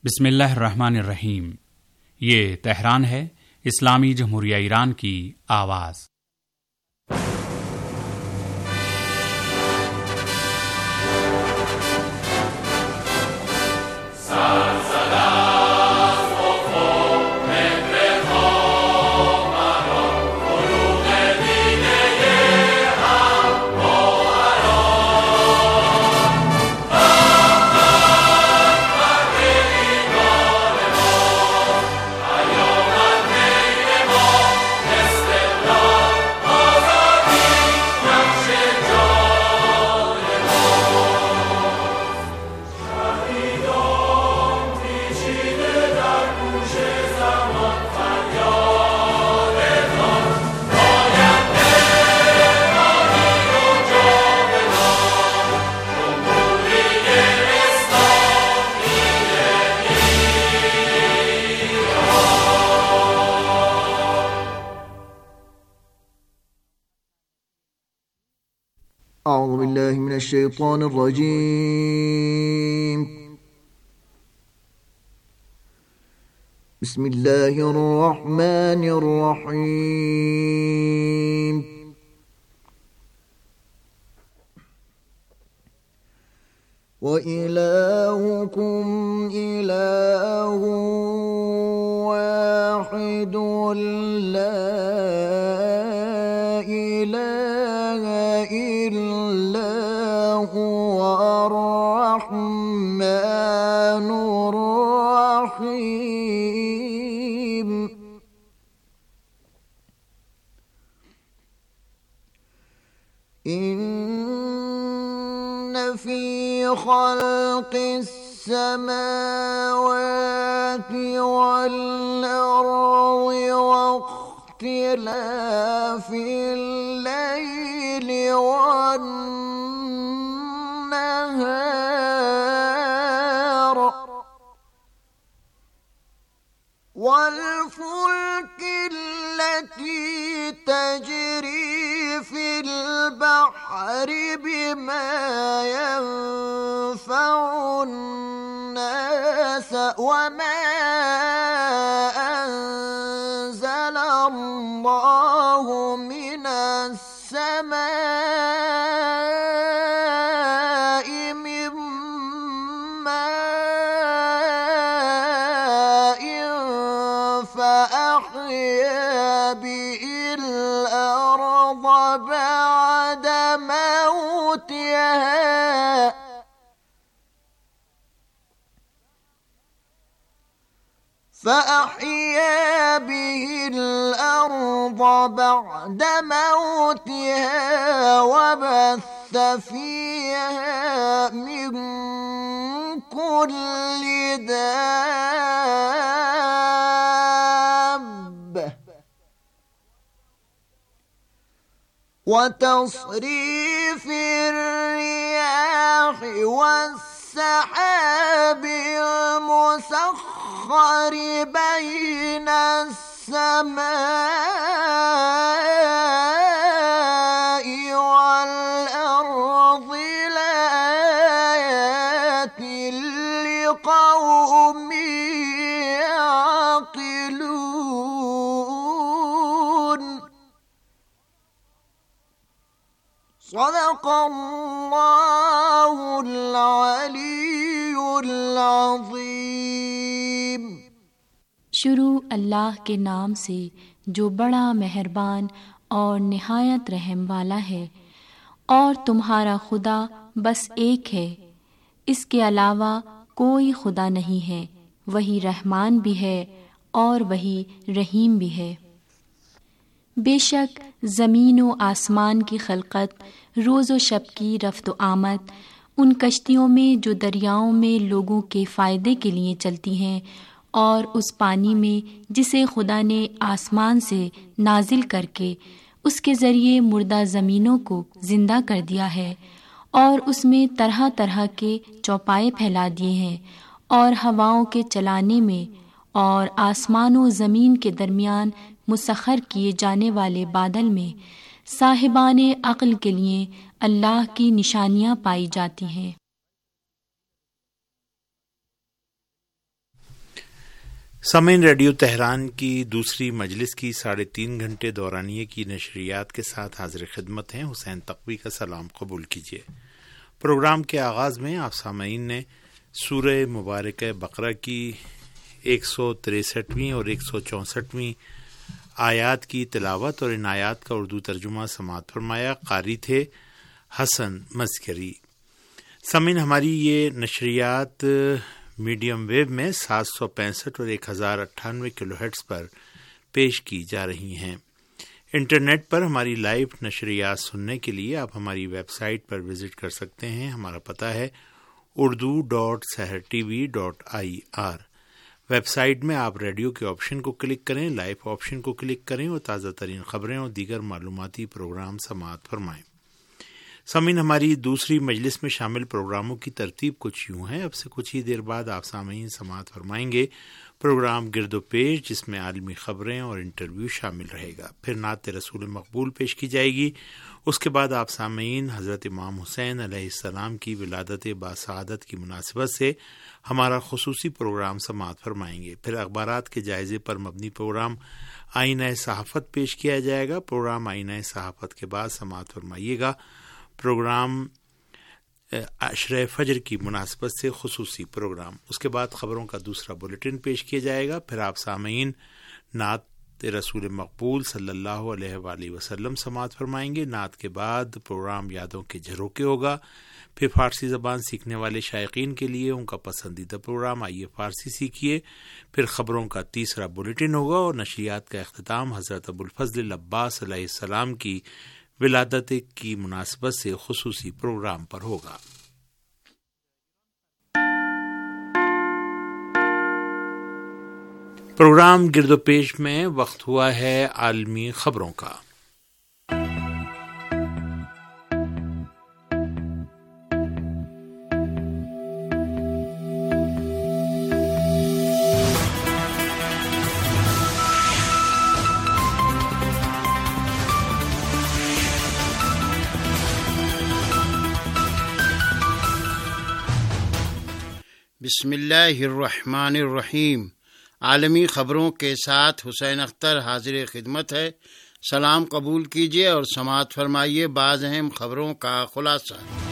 बिस्मिल्लाहिर्रहमानिर्रहीम। ये तेहरान है, इस्लामी जमहूरिया ईरान की आवाज़। أعوذ بالله من الشيطان الرجيم. بسم الله الرحمن الرحيم. وإلهكم إله واحد لا إله إلا هو الرحمن الرحيم. إن في خلق السماوات والأرض واختلاف الليل والنهار والفلك التي تجري في البحر بما ينفع الناس وما أنزل الله من السماء من ماء فأحيا به الأرض بعد موتها وبث فيها من كل دابة وتصريف الرياح والسحاب المسخر بين السماء والأرض لآيات لقوم يعقلون. صدق الله العلي العظيم. शुरू अल्लाह के नाम से जो बड़ा मेहरबान और निहायत रहम वाला है। और तुम्हारा खुदा बस एक है, इसके अलावा कोई खुदा नहीं है। वही रहमान भी है और वही रहीम भी है। बेशक ज़मीन व आसमान की खलकत, रोज़ व शब की रफ्त व आमद, उन कश्तियों में जो दरियाओं में लोगों के फ़ायदे के लिए चलती हैं, और उस पानी में जिसे खुदा ने आसमान से नाजिल करके उसके ज़रिए मुर्दा ज़मीनों को ज़िंदा कर दिया है, और उसमें तरह तरह के चौपाए फैला दिए हैं, और हवाओं के चलाने में और आसमान व ज़मीन के दरमियान मुसख्खर किए जाने वाले बादल में साहिबाने अक्ल के लिए अल्लाह की निशानियाँ पाई जाती हैं। سامعین، ریڈیو تہران کی دوسری مجلس کی 3.5 گھنٹے دورانیے کی نشریات کے ساتھ حاضر خدمت ہیں۔ حسین تقوی کا سلام قبول کیجیے۔ پروگرام کے آغاز میں آپ سامعین نے سورہ مبارکہ بقرہ کی 163ویں اور 164ویں آیات کی تلاوت اور ان آیات کا اردو ترجمہ سماعت فرمایا۔ قاری تھے حسن مسکری۔ سامعین، ہماری یہ نشریات میڈیم ویو میں 765 اور 1098 کلو ہرٹز پر پیش کی جا رہی ہیں۔ انٹرنیٹ پر ہماری لائیو نشریات سننے کے لیے آپ ہماری ویب سائٹ پر وزٹ کر سکتے ہیں۔ ہمارا پتہ ہے urdu.sehrtv.ir۔ ویب سائٹ میں آپ ریڈیو کے آپشن کو کلک کریں، لائیو آپشن کو کلک کریں اور تازہ ترین خبریں اور دیگر معلوماتی پروگرام سماعت فرمائیں۔ سامعین، ہماری دوسری مجلس میں شامل پروگراموں کی ترتیب کچھ یوں ہے۔ اب سے کچھ ہی دیر بعد آپ سامعین سماعت فرمائیں گے پروگرام گرد و پیش، جس میں عالمی خبریں اور انٹرویو شامل رہے گا۔ پھر نعت رسول مقبول پیش کی جائے گی۔ اس کے بعد آپ سامعین حضرت امام حسین علیہ السلام کی ولادت باسعادت کی مناسبت سے ہمارا خصوصی پروگرام سماعت فرمائیں گے۔ پھر اخبارات کے جائزے پر مبنی پروگرام آئینہ صحافت پیش کیا جائے گا۔ پروگرام آئینہ صحافت کے بعد سماعت فرمائیے گا پروگرام عشرہ فجر کی مناسبت سے خصوصی پروگرام۔ اس کے بعد خبروں کا دوسرا بلیٹن پیش کیا جائے گا۔ پھر آپ سامعین نعت رسول مقبول صلی اللہ علیہ وآلہ وسلم سماعت فرمائیں گے۔ نعت کے بعد پروگرام یادوں کے جھروکے ہوگا۔ پھر فارسی زبان سیکھنے والے شائقین کے لیے ان کا پسندیدہ پروگرام آئیے فارسی سیکھیے۔ پھر خبروں کا تیسرا بلیٹن ہوگا اور نشریات کا اختتام حضرت ابوالفضل عباس علیہ السلام کی ولادت کی مناسبت سے خصوصی پروگرام پر ہوگا۔ پروگرام گرد و پیش میں وقت ہوا ہے عالمی خبروں کا۔ بسم اللہ الرحمن الرحیم۔ عالمی خبروں کے ساتھ حسین اختر حاضر خدمت ہے۔ سلام قبول کیجیے اور سماعت فرمائیے بعض اہم خبروں کا خلاصہ۔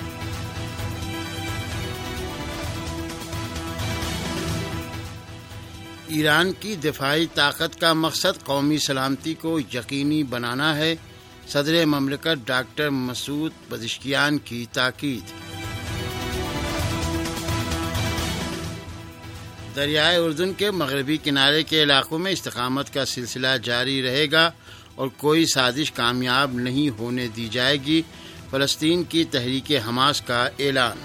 ایران کی دفاعی طاقت کا مقصد قومی سلامتی کو یقینی بنانا ہے، صدر مملکت ڈاکٹر مسعود پزشکیان کی تاکید۔ دریائے اردن کے مغربی کنارے کے علاقوں میں استقامت کا سلسلہ جاری رہے گا اور کوئی سازش کامیاب نہیں ہونے دی جائے گی، فلسطین کی تحریک حماس کا اعلان۔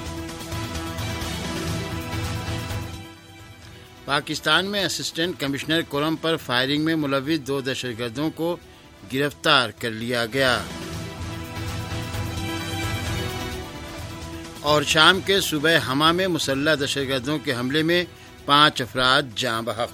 پاکستان میں اسسٹنٹ کمشنر کرم پر فائرنگ میں ملوث 2 دہشتگردوں کو گرفتار کر لیا گیا۔ اور شام کے صوبہ حما میں مسلح دہشتگردوں کے حملے میں 5 افراد جاں بحق۔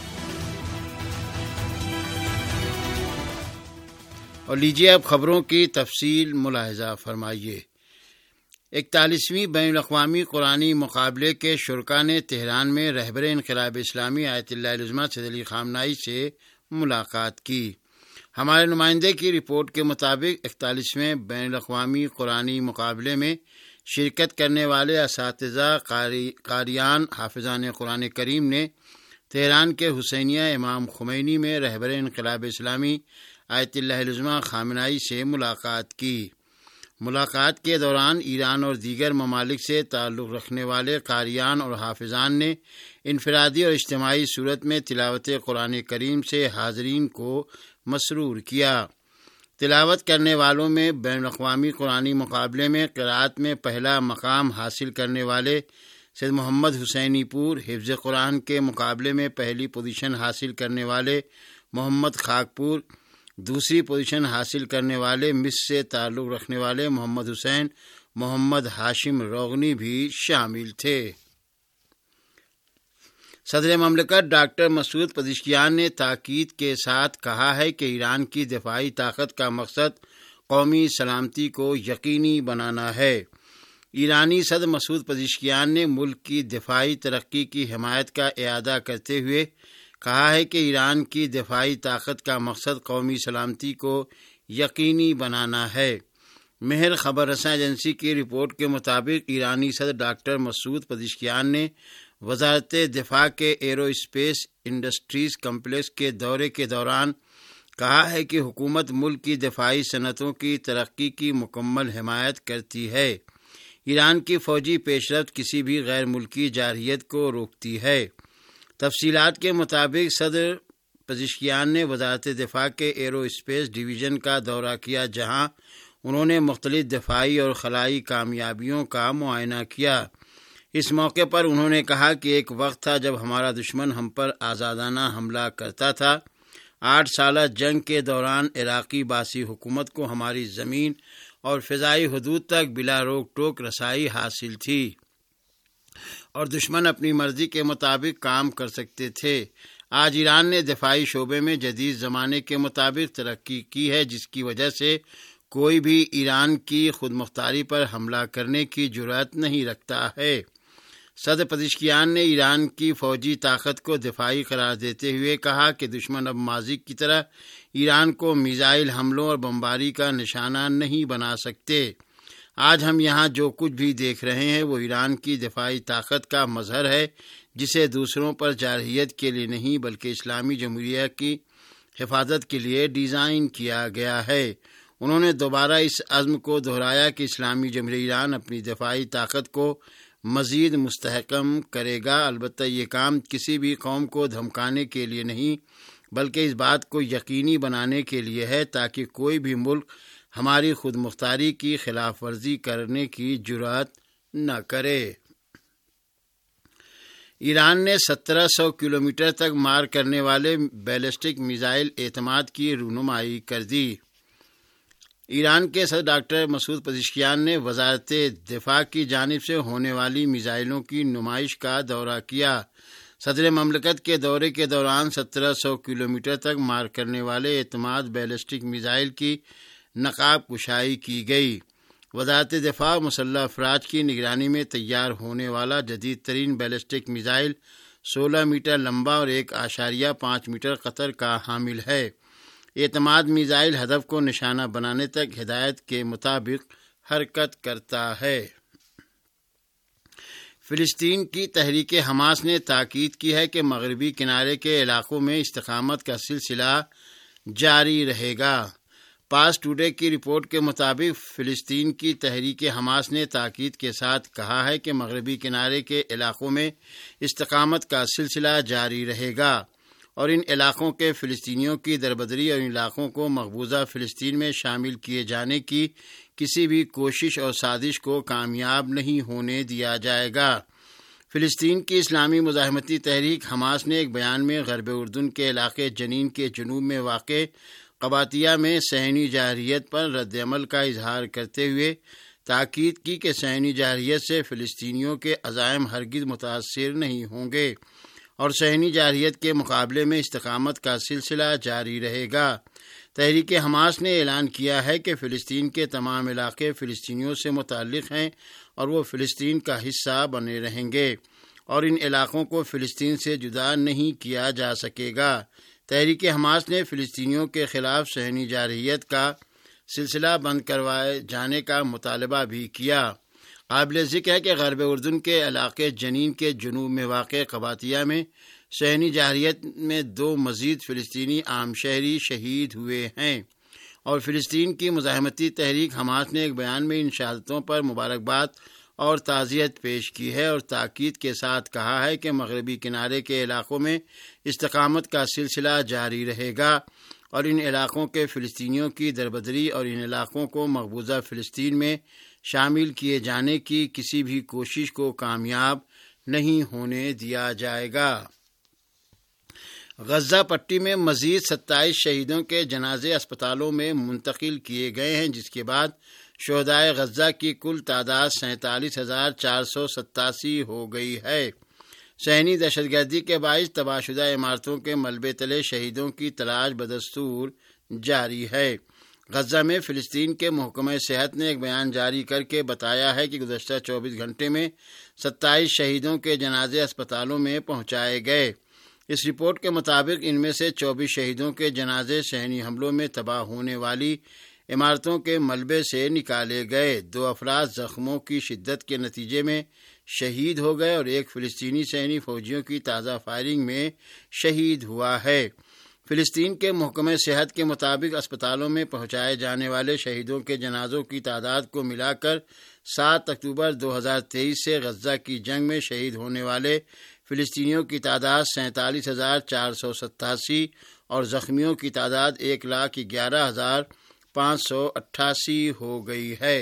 اور لیجیے اب خبروں کی تفصیل ملاحظہ فرمائیے۔ 41ویں بین الاقوامی قرآنی مقابلے کے شرکاء نے تہران میں رہبر انقلاب اسلامی آیت اللہ العظمیٰ سید علی خامنہئی سے ملاقات کی۔ ہمارے نمائندے کی رپورٹ کے مطابق 41ویں بین الاقوامی قرآنی مقابلے میں شرکت کرنے والے اساتذہ، قاریان، حافظان قرآن کریم نے تہران کے حسینیہ امام خمینی میں رہبر انقلاب اسلامی آیت اللہ العظمیٰ خامنہئی سے ملاقات کی۔ ملاقات کے دوران ایران اور دیگر ممالک سے تعلق رکھنے والے قاریان اور حافظان نے انفرادی اور اجتماعی صورت میں تلاوت قرآن کریم سے حاضرین کو مسرور کیا۔ تلاوت کرنے والوں میں بین الاقوامی قرآنی مقابلے میں قراءت میں پہلا مقام حاصل کرنے والے سید محمد حسینی پور، حفظ قرآن کے مقابلے میں پہلی پوزیشن حاصل کرنے والے محمد خاکپور، دوسری پوزیشن حاصل کرنے والے مصر سے تعلق رکھنے والے محمد حسین، محمد ہاشم روغنی بھی شامل تھے۔ صدر مملکت ڈاکٹر مسعود پزشکیان نے تاکید کے ساتھ کہا ہے کہ ایران کی دفاعی طاقت کا مقصد قومی سلامتی کو یقینی بنانا ہے۔ ایرانی صدر مسعود پزشکیان نے ملک کی دفاعی ترقی کی حمایت کا اعادہ کرتے ہوئے کہا ہے کہ ایران کی دفاعی طاقت کا مقصد قومی سلامتی کو یقینی بنانا ہے۔ مہر خبر رساں ایجنسی کی رپورٹ کے مطابق ایرانی صدر ڈاکٹر مسعود پزشکیان نے وزارت دفاع کے ایرو اسپیس انڈسٹریز کمپلیکس کے دورے کے دوران کہا ہے کہ حکومت ملک کی دفاعی صنعتوں کی ترقی کی مکمل حمایت کرتی ہے۔ ایران کی فوجی پیش رفت کسی بھی غیر ملکی جارحیت کو روکتی ہے۔ تفصیلات کے مطابق صدر پزشکیان نے وزارت دفاع کے ایرو اسپیس ڈویژن کا دورہ کیا، جہاں انہوں نے مختلف دفاعی اور خلائی کامیابیوں کا معائنہ کیا۔ اس موقع پر انہوں نے کہا کہ ایک وقت تھا جب ہمارا دشمن ہم پر آزادانہ حملہ کرتا تھا۔ 8 سالہ جنگ کے دوران عراقی باسی حکومت کو ہماری زمین اور فضائی حدود تک بلا روک ٹوک رسائی حاصل تھی اور دشمن اپنی مرضی کے مطابق کام کر سکتے تھے۔ آج ایران نے دفاعی شعبے میں جدید زمانے کے مطابق ترقی کی ہے، جس کی وجہ سے کوئی بھی ایران کی خود مختاری پر حملہ کرنے کی جرأت نہیں رکھتا ہے۔ صدر پزشکیان نے ایران کی فوجی طاقت کو دفاعی قرار دیتے ہوئے کہا کہ دشمن اب ماضی کی طرح ایران کو میزائل حملوں اور بمباری کا نشانہ نہیں بنا سکتے۔ آج ہم یہاں جو کچھ بھی دیکھ رہے ہیں وہ ایران کی دفاعی طاقت کا مظہر ہے، جسے دوسروں پر جارحیت کے لیے نہیں بلکہ اسلامی جمہوریہ کی حفاظت کے لیے ڈیزائن کیا گیا ہے۔ انہوں نے دوبارہ اس عزم کو دہرایا کہ اسلامی جمہوریہ ایران اپنی دفاعی طاقت کو مزید مستحکم کرے گا۔ البتہ یہ کام کسی بھی قوم کو دھمکانے کے لیے نہیں بلکہ اس بات کو یقینی بنانے کے لیے ہے تاکہ کوئی بھی ملک ہماری خود مختاری کی خلاف ورزی کرنے کی جرأت نہ کرے۔ ایران نے 1700 کلومیٹر تک مار کرنے والے بیلسٹک میزائل اعتماد کی رونمائی کر دی۔ ایران کے صدر ڈاکٹر مسعود پزشکیان نے وزارت دفاع کی جانب سے ہونے والی میزائلوں کی نمائش کا دورہ کیا۔ صدر مملکت کے دورے کے دوران 1700 کلومیٹر تک مار کرنے والے اعتماد بیلسٹک میزائل کی نقاب کشائی کی گئی۔ وزارت دفاع مسلح افواج کی نگرانی میں تیار ہونے والا جدید ترین بیلسٹک میزائل 16 میٹر لمبا اور 1.5 میٹر قطر کا حامل ہے۔ اعتماد میزائل ہدف کو نشانہ بنانے تک ہدایت کے مطابق حرکت کرتا ہے۔ فلسطین کی تحریک حماس نے تاکید کی ہے کہ مغربی کنارے کے علاقوں میں استقامت کا سلسلہ جاری رہے گا۔ پاس ٹوڈے کی رپورٹ کے مطابق فلسطین کی تحریک حماس نے تاکید کے ساتھ کہا ہے کہ مغربی کنارے کے علاقوں میں استقامت کا سلسلہ جاری رہے گا اور ان علاقوں کے فلسطینیوں کی دربدری اور ان علاقوں کو مقبوضہ فلسطین میں شامل کیے جانے کی کسی بھی کوشش اور سازش کو کامیاب نہیں ہونے دیا جائے گا۔ فلسطین کی اسلامی مزاحمتی تحریک حماس نے ایک بیان میں غرب اردن کے علاقے جنین کے جنوب میں واقع قباطیہ میں صہیونی جارحیت پر رد عمل کا اظہار کرتے ہوئے تاکید کی کہ صہیونی جارحیت سے فلسطینیوں کے عزائم ہرگز متاثر نہیں ہوں گے اور صہیونی جارحیت کے مقابلے میں استقامت کا سلسلہ جاری رہے گا۔ تحریک حماس نے اعلان کیا ہے کہ فلسطین کے تمام علاقے فلسطینیوں سے متعلق ہیں اور وہ فلسطین کا حصہ بنے رہیں گے اور ان علاقوں کو فلسطین سے جدا نہیں کیا جا سکے گا۔ تحریک حماس نے فلسطینیوں کے خلاف صہیونی جارحیت کا سلسلہ بند کروائے جانے کا مطالبہ بھی کیا۔ قابل ذکر ہے کہ غرب اردن کے علاقے جنین کے جنوب میں واقع قباطیہ میں صہیونی جارحیت میں 2 مزید فلسطینی عام شہری شہید ہوئے ہیں اور فلسطین کی مزاحمتی تحریک حماس نے ایک بیان میں ان شہادتوں پر مبارکباد اور تعزیت پیش کی ہے اور تاکید کے ساتھ کہا ہے کہ مغربی کنارے کے علاقوں میں استقامت کا سلسلہ جاری رہے گا اور ان علاقوں کے فلسطینیوں کی دربدری اور ان علاقوں کو مقبوضہ فلسطین میں شامل کیے جانے کی کسی بھی کوشش کو کامیاب نہیں ہونے دیا جائے گا۔ غزہ پٹی میں مزید 27 شہیدوں کے جنازے اسپتالوں میں منتقل کیے گئے ہیں، جس کے بعد شہدائے غزہ کی کل تعداد 47,487 ہو گئی ہے۔ صہیونی دہشت گردی کے باعث تباہ شدہ عمارتوں کے ملبے تلے شہیدوں کی تلاش بدستور جاری ہے۔ غزہ میں فلسطین کے محکمہ صحت نے ایک بیان جاری کر کے بتایا ہے کہ گزشتہ 24 گھنٹے میں 27 شہیدوں کے جنازے اسپتالوں میں پہنچائے گئے۔ اس رپورٹ کے مطابق ان میں سے 24 شہیدوں کے جنازے صحنی حملوں میں تباہ ہونے والی عمارتوں کے ملبے سے نکالے گئے۔ 2 افراد زخموں کی شدت کے نتیجے میں شہید ہو گئے اور ایک فلسطینی صحنی فوجیوں کی تازہ فائرنگ میں شہید ہوا ہے۔ فلسطین کے محکمہ صحت کے مطابق اسپتالوں میں پہنچائے جانے والے شہیدوں کے جنازوں کی تعداد کو ملا کر 7 اکتوبر 2023 سے غزہ کی جنگ میں شہید ہونے والے فلسطینیوں کی تعداد 47,487 اور زخمیوں کی تعداد 1,11,588 ہو گئی ہے۔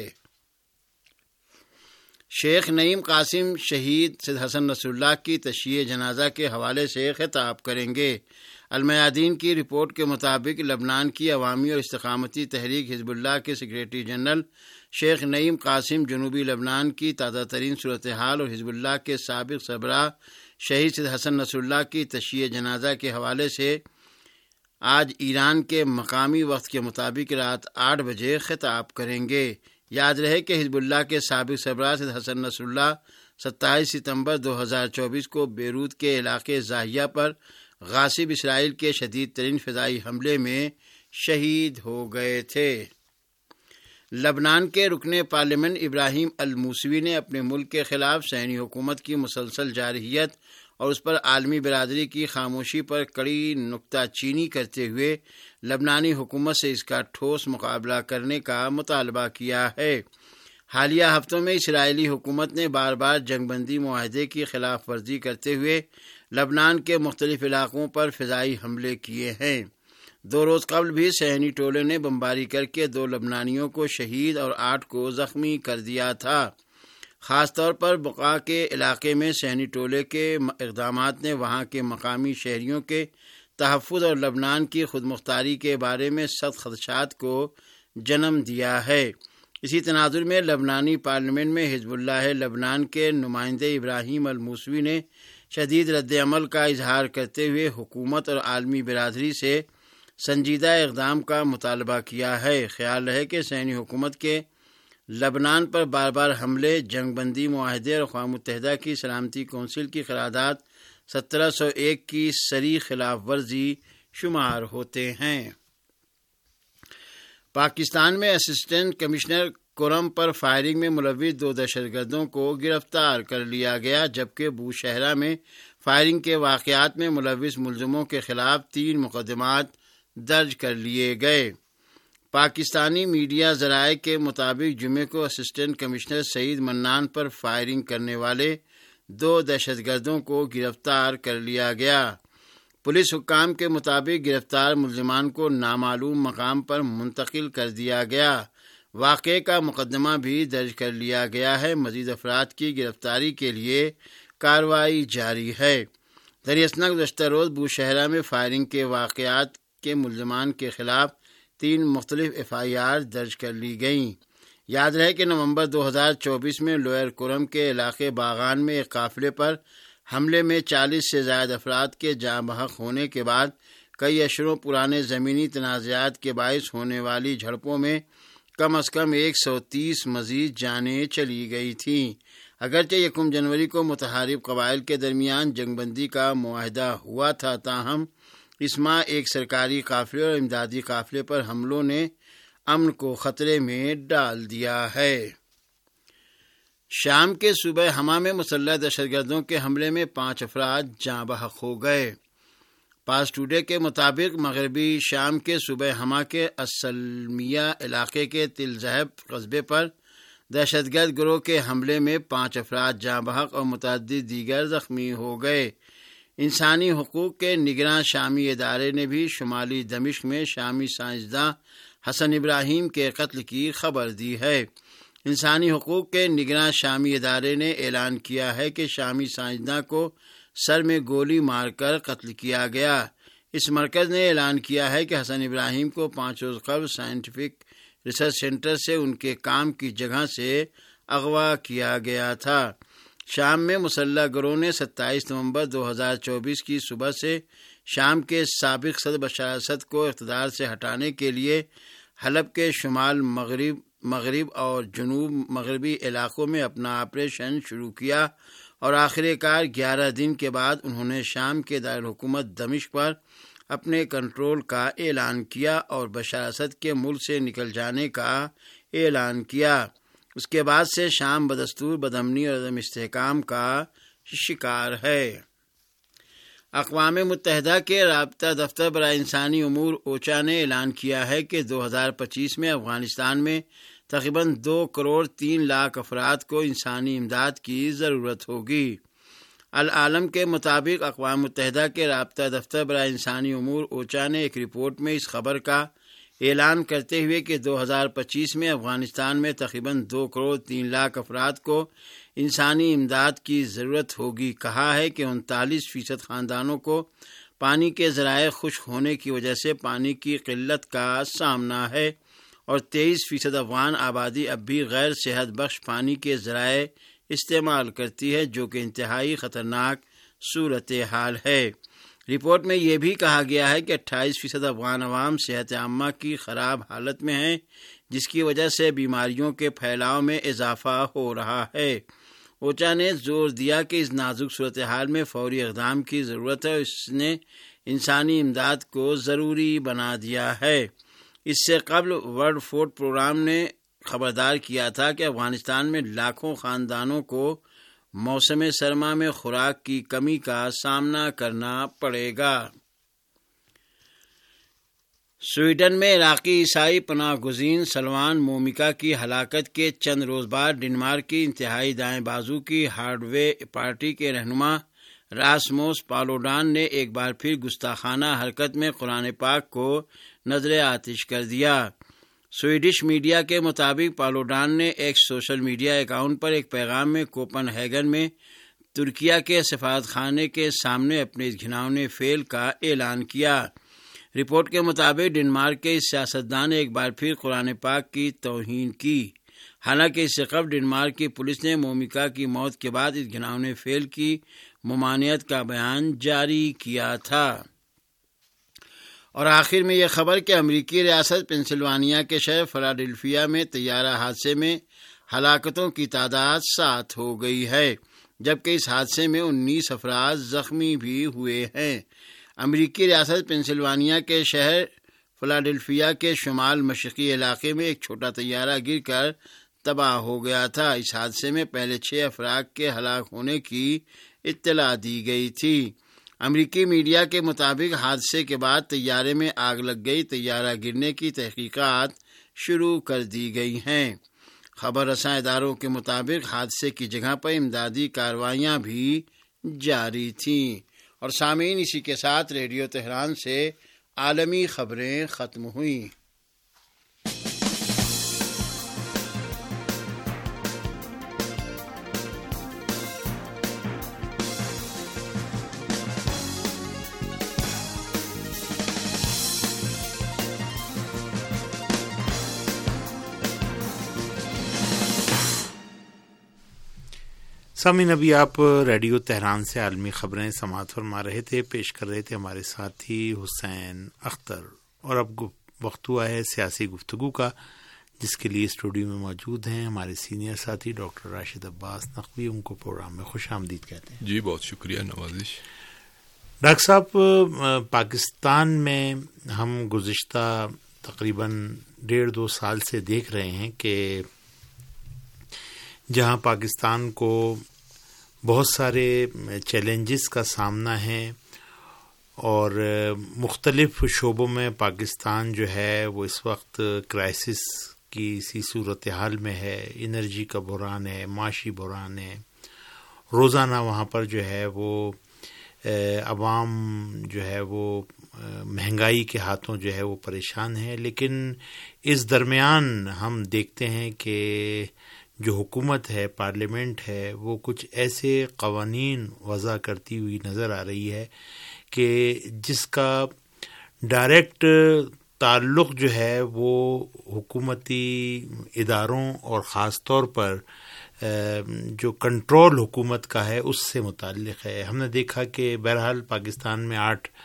شیخ نعیم قاسم شہید سید حسن نصر اللہ کی تشییع جنازہ کے حوالے سے خطاب کریں گے۔ المیادین کی رپورٹ کے مطابق لبنان کی عوامی اور استقامتی تحریک حزب اللہ کے سیکریٹری جنرل شیخ نعیم قاسم جنوبی لبنان کی تازہ ترین صورتحال اور حزب اللہ کے سابق سربراہ شہید سید حسن نصر اللہ کی تشییع جنازہ کے حوالے سے آج ایران کے مقامی وقت کے مطابق رات 8 بجے خطاب کریں گے۔ یاد رہے کہ حزب اللہ کے سابق سربراہ سید حسن نصر اللہ 27 ستمبر 2024 کو بیروت کے علاقے زاہیہ پر غاصب اسرائیل کے شدید ترین فضائی حملے میں شہید ہو گئے تھے۔ لبنان کے رکن پارلیمنٹ ابراہیم الموسوی نے اپنے ملک کے خلاف صہیونی حکومت کی مسلسل جارحیت اور اس پر عالمی برادری کی خاموشی پر کڑی نکتہ چینی کرتے ہوئے لبنانی حکومت سے اس کا ٹھوس مقابلہ کرنے کا مطالبہ کیا ہے۔ حالیہ ہفتوں میں اسرائیلی حکومت نے بار بار جنگ بندی معاہدے کی خلاف ورزی کرتے ہوئے لبنان کے مختلف علاقوں پر فضائی حملے کیے ہیں۔ 2 روز قبل بھی صہیونی ٹولے نے بمباری کر کے 2 لبنانیوں کو شہید اور 8 کو زخمی کر دیا تھا۔ خاص طور پر بقا کے علاقے میں صہیونی ٹولے کے اقدامات نے وہاں کے مقامی شہریوں کے تحفظ اور لبنان کی خود مختاری کے بارے میں سخت خدشات کو جنم دیا ہے۔ اسی تناظر میں لبنانی پارلیمنٹ میں حزب اللہ لبنان کے نمائندے ابراہیم الموسوی نے شدید رد عمل کا اظہار کرتے ہوئے حکومت اور عالمی برادری سے سنجیدہ اقدام کا مطالبہ کیا ہے۔ خیال رہے کہ صہیونی حکومت کے لبنان پر بار بار حملے جنگ بندی معاہدے اور اقوام متحدہ کی سلامتی کونسل کی قرارداد 1701 کی صریح خلاف ورزی شمار ہوتے ہیں۔ پاکستان میں اسسٹنٹ کمشنر کرم پر فائرنگ میں ملوث 2 دہشت گردوں کو گرفتار کر لیا گیا، جبکہ بوشہرہ میں فائرنگ کے واقعات میں ملوث ملزموں کے خلاف 3 مقدمات درج کر لیے گئے۔ پاکستانی میڈیا ذرائع کے مطابق جمعے کو اسسٹنٹ کمشنر سعید منان پر فائرنگ کرنے والے 2 دہشت گردوں کو گرفتار کر لیا گیا۔ پولیس حکام کے مطابق گرفتار ملزمان کو نامعلوم مقام پر منتقل کر دیا گیا۔ واقعے کا مقدمہ بھی درج کر لیا گیا ہے۔ مزید افراد کی گرفتاری کے لیے کارروائی جاری ہے۔ دریاسنا گزشتہ روز بوشہرہ میں فائرنگ کے واقعات کے ملزمان کے خلاف 3 مختلف FIR درج کر لی گئیں۔ یاد رہے کہ نومبر 2024 میں لوئر کرم کے علاقے باغان میں ایک قافلے پر حملے میں 40 سے زائد افراد کے جاں بحق ہونے کے بعد کئی اشروں پرانے زمینی تنازعات کے باعث ہونے والی جھڑپوں میں کم از کم 130 مزید جانیں چلی گئی تھیں۔ اگرچہ 1 جنوری کو متحارب قبائل کے درمیان جنگ بندی کا معاہدہ ہوا تھا، تاہم اس ماہ ایک سرکاری قافلے اور امدادی قافلے پر حملوں نے امن کو خطرے میں ڈال دیا ہے۔ شام کے صوبہ حما میں مسلح دہشت گردوں کے حملے میں 5 افراد جاں بحق ہو گئے۔ پاس ٹوڈے کے مطابق مغربی شام کے صوبہ حما کے السلمیہ علاقے کے تل زہب قصبے پر دہشت گرد گروہ کے حملے میں 5 افراد جاں بحق اور متعدد دیگر زخمی ہو گئے۔ انسانی حقوق کے نگراں شامی ادارے نے بھی شمالی دمشق میں شامی سائنسداں حسن ابراہیم کے قتل کی خبر دی ہے۔ انسانی حقوق کے نگراں شامی ادارے نے اعلان کیا ہے کہ شامی سائنسداں کو سر میں گولی مار کر قتل کیا گیا۔ اس مرکز نے اعلان کیا ہے کہ حسن ابراہیم کو 5 روز قبل سائنٹیفک ریسرچ سینٹر سے ان کے کام کی جگہ سے اغوا کیا گیا تھا۔ شام میں مسلح گروہ نے 27 نومبر 2024 کی صبح سے شام کے سابق صدر بشار اسد کو اقتدار سے ہٹانے کے لیے حلب کے شمال مغرب اور جنوب مغربی علاقوں میں اپنا آپریشن شروع کیا اور آخر کار 11 دن کے بعد انہوں نے شام کے دارالحکومت دمشق پر اپنے کنٹرول کا اعلان کیا اور بشار اسد کے ملک سے نکل جانے کا اعلان کیا۔ اس کے بعد سے شام بدستور بدامنی اور عدم استحکام کا شکار ہے۔ اقوام متحدہ کے رابطہ دفتر برائے انسانی امور اوچا نے اعلان کیا ہے کہ 2025 میں افغانستان میں تقریباً 2 کروڑ 3 لاکھ افراد کو انسانی امداد کی ضرورت ہوگی۔ العالم کے مطابق اقوام متحدہ کے رابطہ دفتر برائے انسانی امور اوچا نے ایک رپورٹ میں اس خبر کا اعلان کرتے ہوئے کہ 2025 میں افغانستان میں تقریباً 2 کروڑ 3 لاکھ افراد کو انسانی امداد کی ضرورت ہوگی کہا ہے کہ 39% خاندانوں کو پانی کے ذرائع خشک ہونے کی وجہ سے پانی کی قلت کا سامنا ہے اور 23% افغان آبادی اب بھی غیر صحت بخش پانی کے ذرائع استعمال کرتی ہے، جو کہ انتہائی خطرناک صورتحال ہے۔ رپورٹ میں یہ بھی کہا گیا ہے کہ 28% افغان عوام صحت عامہ کی خراب حالت میں ہیں، جس کی وجہ سے بیماریوں کے پھیلاؤ میں اضافہ ہو رہا ہے۔ اوچا نے زور دیا کہ اس نازک صورتحال میں فوری اقدام کی ضرورت ہے اور اس نے انسانی امداد کو ضروری بنا دیا ہے۔ اس سے قبل ورلڈ فوڈ پروگرام نے خبردار کیا تھا کہ افغانستان میں لاکھوں خاندانوں کو موسم سرما میں خوراک کی کمی کا سامنا کرنا پڑے گا۔ سویڈن میں عراقی عیسائی پناہ گزین سلوان مومکا کی ہلاکت کے چند روز بعد ڈنمارک کی انتہائی دائیں بازو کی ہارڈ وے پارٹی کے رہنما راسموس پالوڈان نے ایک بار پھر گستاخانہ حرکت میں قرآن پاک کو نظر آتش کر دیا۔ سویڈش میڈیا کے مطابق پالوڈان نے ایک سوشل میڈیا اکاؤنٹ پر ایک پیغام میں کوپن ہیگن میں ترکیہ کے سفارت خانے کے سامنے اپنے اس گھناؤنے فعل کا اعلان کیا۔ رپورٹ کے مطابق ڈنمارک کے اس سیاستدان نے ایک بار پھر قرآن پاک کی توہین کی، حالانکہ اس سے قبل ڈنمارک کی پولیس نے مومکا کی موت کے بعد اس گھناؤنے فعل کی ممانعت کا بیان جاری کیا تھا۔ اور آخر میں یہ خبر کہ امریکی ریاست پنسلوانیا کے شہر فلاڈیلفیا میں طیارہ حادثے میں ہلاکتوں کی تعداد 7 ہو گئی ہے، جبکہ اس حادثے میں 19 افراد زخمی بھی ہوئے ہیں۔ امریکی ریاست پنسلوانیا کے شہر فلاڈیلفیا کے شمال مشرقی علاقے میں ایک چھوٹا طیارہ گر کر تباہ ہو گیا تھا۔ اس حادثے میں پہلے 6 افراد کے ہلاک ہونے کی اطلاع دی گئی تھی۔ امریکی میڈیا کے مطابق حادثے کے بعد طیارے میں آگ لگ گئی، طیارہ گرنے کی تحقیقات شروع کر دی گئی ہیں۔ خبر رساں اداروں کے مطابق حادثے کی جگہ پر امدادی کارروائیاں بھی جاری تھیں۔ اور سامعین، اسی کے ساتھ ریڈیو تہران سے عالمی خبریں ختم ہوئیں۔ سامعین، ابھی آپ ریڈیو تہران سے عالمی خبریں سماعت فرما رہے تھے، پیش کر رہے تھے ہمارے ساتھی حسین اختر۔ اور اب وقت ہوا ہے سیاسی گفتگو کا، جس کے لیے اسٹوڈیو میں موجود ہیں ہمارے سینئر ساتھی ڈاکٹر راشد عباس نقوی۔ ان کو پروگرام میں خوش آمدید کہتے ہیں۔ جی بہت شکریہ، نوازش۔ ڈاکٹر صاحب، پاکستان میں ہم گزشتہ تقریباً 1.5-2 سال سے دیکھ رہے ہیں کہ جہاں پاکستان کو بہت سارے چیلنجز کا سامنا ہے اور مختلف شعبوں میں پاکستان جو ہے وہ اس وقت کرائسس کی سی صورتحال میں ہے، انرجی کا بحران ہے، معاشی بحران ہے، روزانہ وہاں پر جو ہے وہ عوام جو ہے وہ مہنگائی کے ہاتھوں جو ہے وہ پریشان ہے۔ لیکن اس درمیان ہم دیکھتے ہیں کہ جو حکومت ہے، پارلیمنٹ ہے، وہ کچھ ایسے قوانین وضع کرتی ہوئی نظر آ رہی ہے کہ جس کا ڈائریکٹ تعلق جو ہے وہ حکومتی اداروں اور خاص طور پر جو کنٹرول حکومت کا ہے اس سے متعلق ہے۔ ہم نے دیکھا کہ بہرحال پاکستان میں 8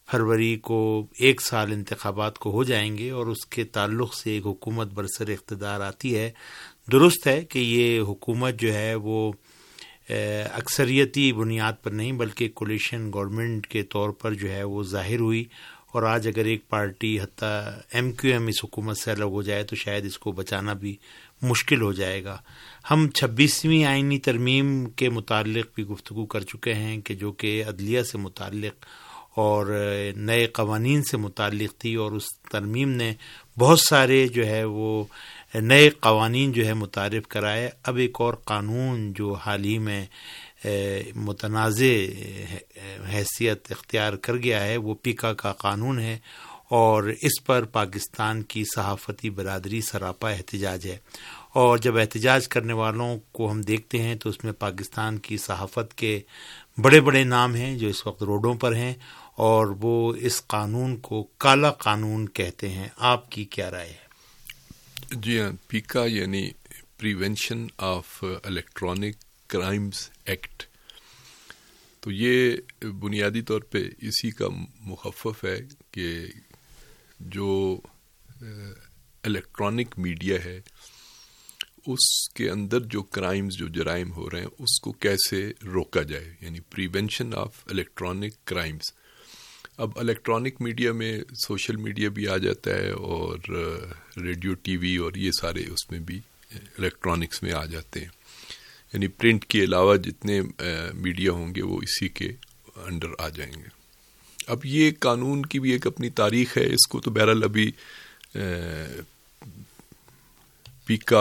فروری کو 1 سال انتخابات کو ہو جائیں گے اور اس کے تعلق سے ایک حکومت برسر اقتدار آتی ہے. درست ہے کہ یہ حکومت جو ہے وہ اکثریتی بنیاد پر نہیں بلکہ کولیشن گورنمنٹ کے طور پر جو ہے وہ ظاہر ہوئی، اور آج اگر ایک پارٹی حتیٰ MQM اس حکومت سے الگ ہو جائے تو شاید اس کو بچانا بھی مشکل ہو جائے گا. ہم 26ویں آئینی ترمیم کے متعلق بھی گفتگو کر چکے ہیں کہ جو کہ عدلیہ سے متعلق اور نئے قوانین سے متعلق تھی، اور اس ترمیم نے بہت سارے جو ہے وہ نئے قوانین جو ہے متعارف کرائے. اب ایک اور قانون جو حال ہی میں متنازع حیثیت اختیار کر گیا ہے وہ پیکا کا قانون ہے، اور اس پر پاکستان کی صحافتی برادری سراپا احتجاج ہے. اور جب احتجاج کرنے والوں کو ہم دیکھتے ہیں تو اس میں پاکستان کی صحافت کے بڑے بڑے نام ہیں جو اس وقت روڈوں پر ہیں، اور وہ اس قانون کو کالا قانون کہتے ہیں. آپ کی کیا رائے ہے؟ جی ہاں، پیکا یعنی prevention of electronic crimes act, تو یہ بنیادی طور پہ اسی کا مخفف ہے کہ جو الیکٹرانک میڈیا ہے اس کے اندر جو کرائمز جو جرائم ہو رہے ہیں اس کو کیسے روکا جائے، یعنی پریونشن آف الیکٹرانک کرائمز. اب الیکٹرانک میڈیا میں سوشل میڈیا بھی آ جاتا ہے اور ریڈیو ٹی وی اور یہ سارے اس میں بھی الیکٹرانکس میں آ جاتے ہیں، یعنی پرنٹ کے علاوہ جتنے میڈیا ہوں گے وہ اسی کے انڈر آ جائیں گے. اب یہ قانون کی بھی ایک اپنی تاریخ ہے، اس کو تو بہرحال ابھی پیکا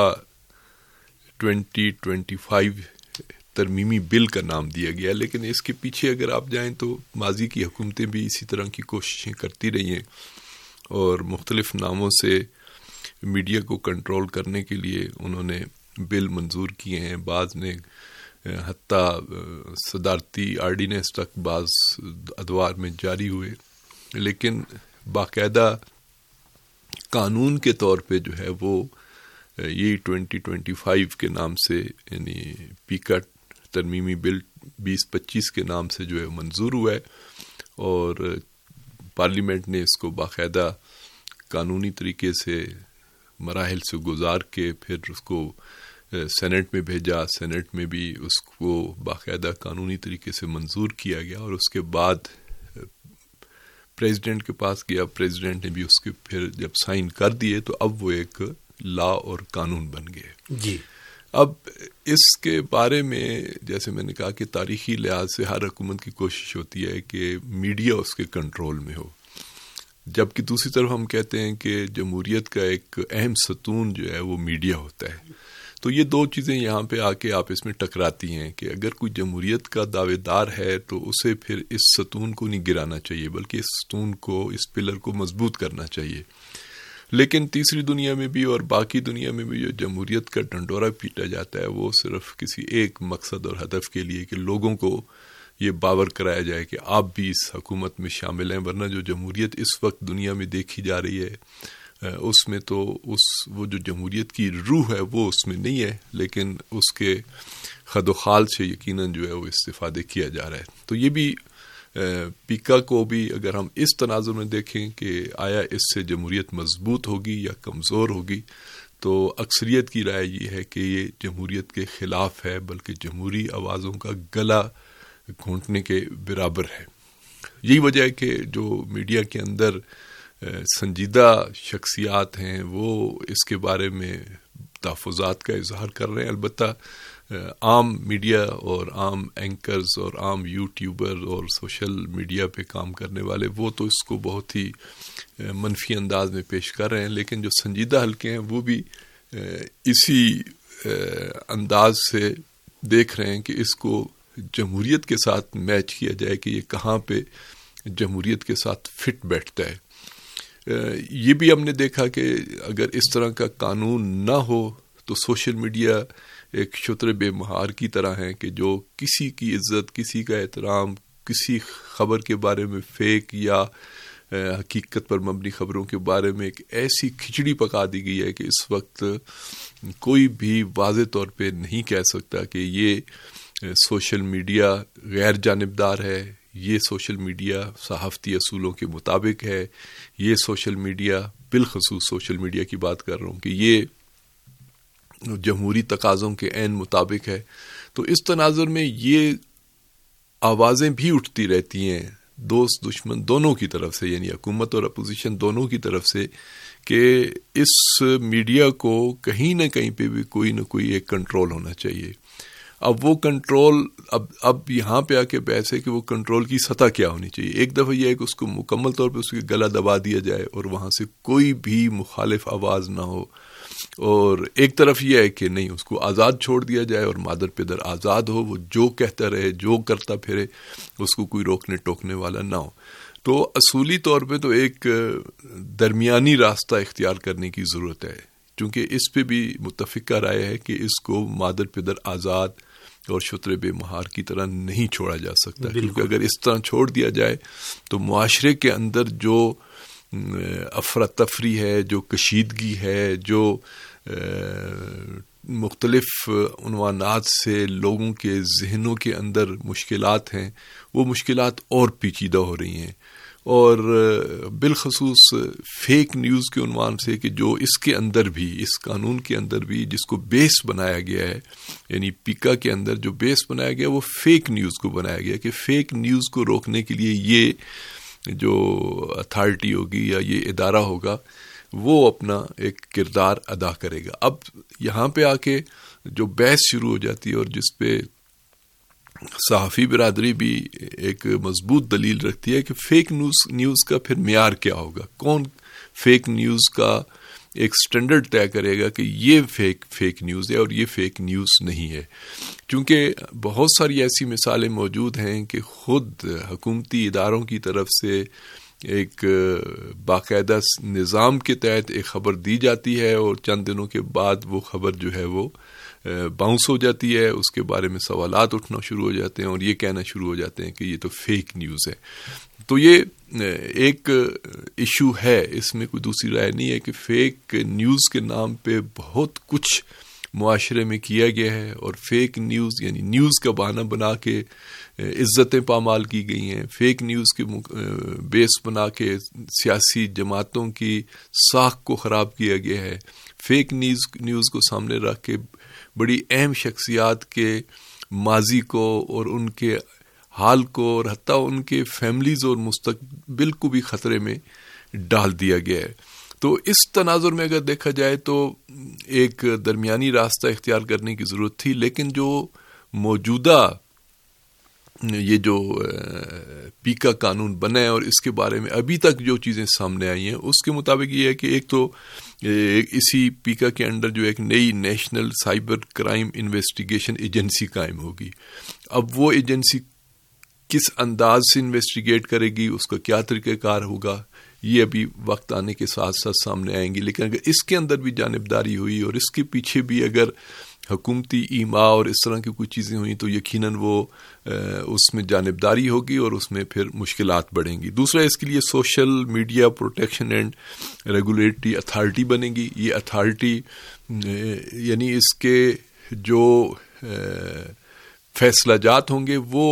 2025 ترمیمی بل کا نام دیا گیا، لیکن اس کے پیچھے اگر آپ جائیں تو ماضی کی حکومتیں بھی اسی طرح کی کوششیں کرتی رہی ہیں اور مختلف ناموں سے میڈیا کو کنٹرول کرنے کے لیے انہوں نے بل منظور کیے ہیں. بعض نے حتیٰ صدارتی آرڈیننس تک بعض ادوار میں جاری ہوئے، لیکن باقاعدہ قانون کے طور پہ جو ہے وہ یہ 2025 کے نام سے یعنی پیکا ترمیمی بل 2025 کے نام سے جو ہے منظور ہوا ہے، اور پارلیمنٹ نے اس کو باقاعدہ قانونی طریقے سے مراحل سے گزار کے پھر اس کو سینٹ میں بھیجا. سینٹ میں بھی اس کو باقاعدہ قانونی طریقے سے منظور کیا گیا اور اس کے بعد پریزیڈنٹ کے پاس گیا. پریزیڈنٹ نے بھی اس کے پھر جب سائن کر دیے تو اب وہ ایک لا اور قانون بن گئے. جی اب اس کے بارے میں جیسے میں نے کہا کہ تاریخی لحاظ سے ہر حکومت کی کوشش ہوتی ہے کہ میڈیا اس کے کنٹرول میں ہو، جبکہ دوسری طرف ہم کہتے ہیں کہ جمہوریت کا ایک اہم ستون جو ہے وہ میڈیا ہوتا ہے. تو یہ دو چیزیں یہاں پہ آ کے آپس میں ٹکراتی ہیں کہ اگر کوئی جمہوریت کا دعوے دار ہے تو اسے پھر اس ستون کو نہیں گرانا چاہیے بلکہ اس ستون کو، اس پلر کو مضبوط کرنا چاہیے. لیکن تیسری دنیا میں بھی اور باقی دنیا میں بھی جو جمہوریت کا ڈنڈورا پیٹا جاتا ہے وہ صرف کسی ایک مقصد اور ہدف کے لیے کہ لوگوں کو یہ باور کرایا جائے کہ آپ بھی اس حکومت میں شامل ہیں، ورنہ جو جمہوریت اس وقت دنیا میں دیکھی جا رہی ہے اس میں تو وہ جو جمہوریت کی روح ہے وہ اس میں نہیں ہے، لیکن اس کے خد و خال سے یقیناً جو ہے وہ استفادے کیا جا رہا ہے. تو یہ بھی پیکا کو بھی اگر ہم اس تناظر میں دیکھیں کہ آیا اس سے جمہوریت مضبوط ہوگی یا کمزور ہوگی، تو اکثریت کی رائے یہ ہے کہ یہ جمہوریت کے خلاف ہے، بلکہ جمہوری آوازوں کا گلا گھونٹنے کے برابر ہے. یہی وجہ ہے کہ جو میڈیا کے اندر سنجیدہ شخصیات ہیں وہ اس کے بارے میں تحفظات کا اظہار کر رہے ہیں. البتہ عام میڈیا اور عام اینکرز اور عام یوٹیوبر اور سوشل میڈیا پہ کام کرنے والے وہ تو اس کو بہت ہی منفی انداز میں پیش کر رہے ہیں، لیکن جو سنجیدہ حلقے ہیں وہ بھی اسی انداز سے دیکھ رہے ہیں کہ اس کو جمہوریت کے ساتھ میچ کیا جائے کہ یہ کہاں پہ جمہوریت کے ساتھ فٹ بیٹھتا ہے. یہ بھی ہم نے دیکھا کہ اگر اس طرح کا قانون نہ ہو تو سوشل میڈیا ایک شتر بے مہار کی طرح ہے کہ جو کسی کی عزت، کسی کا احترام، کسی خبر کے بارے میں فیک یا حقیقت پر مبنی خبروں کے بارے میں ایک ایسی کھچڑی پکا دی گئی ہے کہ اس وقت کوئی بھی واضح طور پہ نہیں کہہ سکتا کہ یہ سوشل میڈیا غیر جانبدار ہے یہ سوشل میڈیا صحافتی اصولوں کے مطابق ہے، یہ سوشل میڈیا، بالخصوص سوشل میڈیا کی بات کر رہا ہوں کہ یہ جمہوری تقاضوں کے عین مطابق ہے. تو اس تناظر میں یہ آوازیں بھی اٹھتی رہتی ہیں دوست دشمن دونوں کی طرف سے، یعنی حکومت اور اپوزیشن دونوں کی طرف سے، کہ اس میڈیا کو کہیں نہ کہیں پہ بھی کوئی نہ کوئی ایک کنٹرول ہونا چاہیے. اب وہ کنٹرول اب یہاں پہ آ کے بحث ہے کہ وہ کنٹرول کی سطح کیا ہونی چاہیے. ایک دفعہ یہ ہے کہ اس کو مکمل طور پہ اس کے گلا دبا دیا جائے اور وہاں سے کوئی بھی مخالف آواز نہ ہو، اور ایک طرف یہ ہے کہ نہیں، اس کو آزاد چھوڑ دیا جائے اور مادر پدر آزاد ہو، وہ جو کہتا رہے، جو کرتا پھرے، اس کو کوئی روکنے ٹوکنے والا نہ ہو. تو اصولی طور پہ تو ایک درمیانی راستہ اختیار کرنے کی ضرورت ہے، چونکہ اس پہ بھی متفقہ رائے ہے کہ اس کو مادر پدر آزاد اور شتر بے مہار کی طرح نہیں چھوڑا جا سکتا، کیونکہ اگر اس طرح چھوڑ دیا جائے تو معاشرے کے اندر جو افراتفری ہے، جو کشیدگی ہے، جو مختلف عنوانات سے لوگوں کے ذہنوں کے اندر مشکلات ہیں، وہ مشکلات اور پیچیدہ ہو رہی ہیں. اور بالخصوص فیک نیوز کے عنوان سے کہ جو اس کے اندر بھی، اس قانون کے اندر بھی جس کو بیس بنایا گیا ہے، یعنی پیکا کے اندر جو بیس بنایا گیا وہ فیک نیوز کو بنایا گیا کہ فیک نیوز کو روکنے کے لیے یہ جو اتھارٹی ہوگی یا یہ ادارہ ہوگا وہ اپنا ایک کردار ادا کرے گا. اب یہاں پہ آ کے جو بحث شروع ہو جاتی ہے اور جس پہ صحافی برادری بھی ایک مضبوط دلیل رکھتی ہے کہ فیک نیوز کا پھر معیار کیا ہوگا، کون فیک نیوز کا ایک سٹینڈرڈ طے کرے گا کہ یہ فیک نیوز ہے اور یہ فیک نیوز نہیں ہے. کیونکہ بہت ساری ایسی مثالیں موجود ہیں کہ خود حکومتی اداروں کی طرف سے ایک باقاعدہ نظام کے تحت ایک خبر دی جاتی ہے اور چند دنوں کے بعد وہ خبر جو ہے وہ باؤنس ہو جاتی ہے، اس کے بارے میں سوالات اٹھنا شروع ہو جاتے ہیں اور یہ کہنا شروع ہو جاتے ہیں کہ یہ تو فیک نیوز ہے. تو یہ ایک ایشو ہے، اس میں کوئی دوسری رائے نہیں ہے کہ فیک نیوز کے نام پہ بہت کچھ معاشرے میں کیا گیا ہے، اور فیک نیوز یعنی نیوز کا بہانہ بنا کے عزتیں پامال کی گئی ہیں، فیک نیوز کے بیس بنا کے سیاسی جماعتوں کی ساکھ کو خراب کیا گیا ہے، فیک نیوز کو سامنے رکھ کے بڑی اہم شخصیات کے ماضی کو اور ان کے حال کو اور حتیٰ ان کے فیملیز اور مستقبل کو بھی خطرے میں ڈال دیا گیا ہے. تو اس تناظر میں اگر دیکھا جائے تو ایک درمیانی راستہ اختیار کرنے کی ضرورت تھی، لیکن جو موجودہ یہ جو پیکا قانون بنا ہے اور اس کے بارے میں ابھی تک جو چیزیں سامنے آئی ہیں اس کے مطابق یہ ہے کہ ایک تو اسی پیکا کے انڈر جو ایک نئی national cyber crime investigation agency قائم ہوگی. اب وہ ایجنسی کس انداز سے انویسٹیگیٹ کرے گی، اس کا کیا طریقہ کار ہوگا، یہ ابھی وقت آنے کے ساتھ ساتھ سامنے آئیں گی. لیکن اگر اس کے اندر بھی جانبداری ہوئی اور اس کے پیچھے بھی اگر حکومتی ایما اور اس طرح کی کچھ چیزیں ہوئیں تو یقیناً وہ اس میں جانبداری ہوگی اور اس میں پھر مشکلات بڑھیں گی. دوسرا، اس کے لیے social media protection and regulatory authority بنے گی. یہ اتھارٹی یعنی اس کے جو فیصلہ جات ہوں گے وہ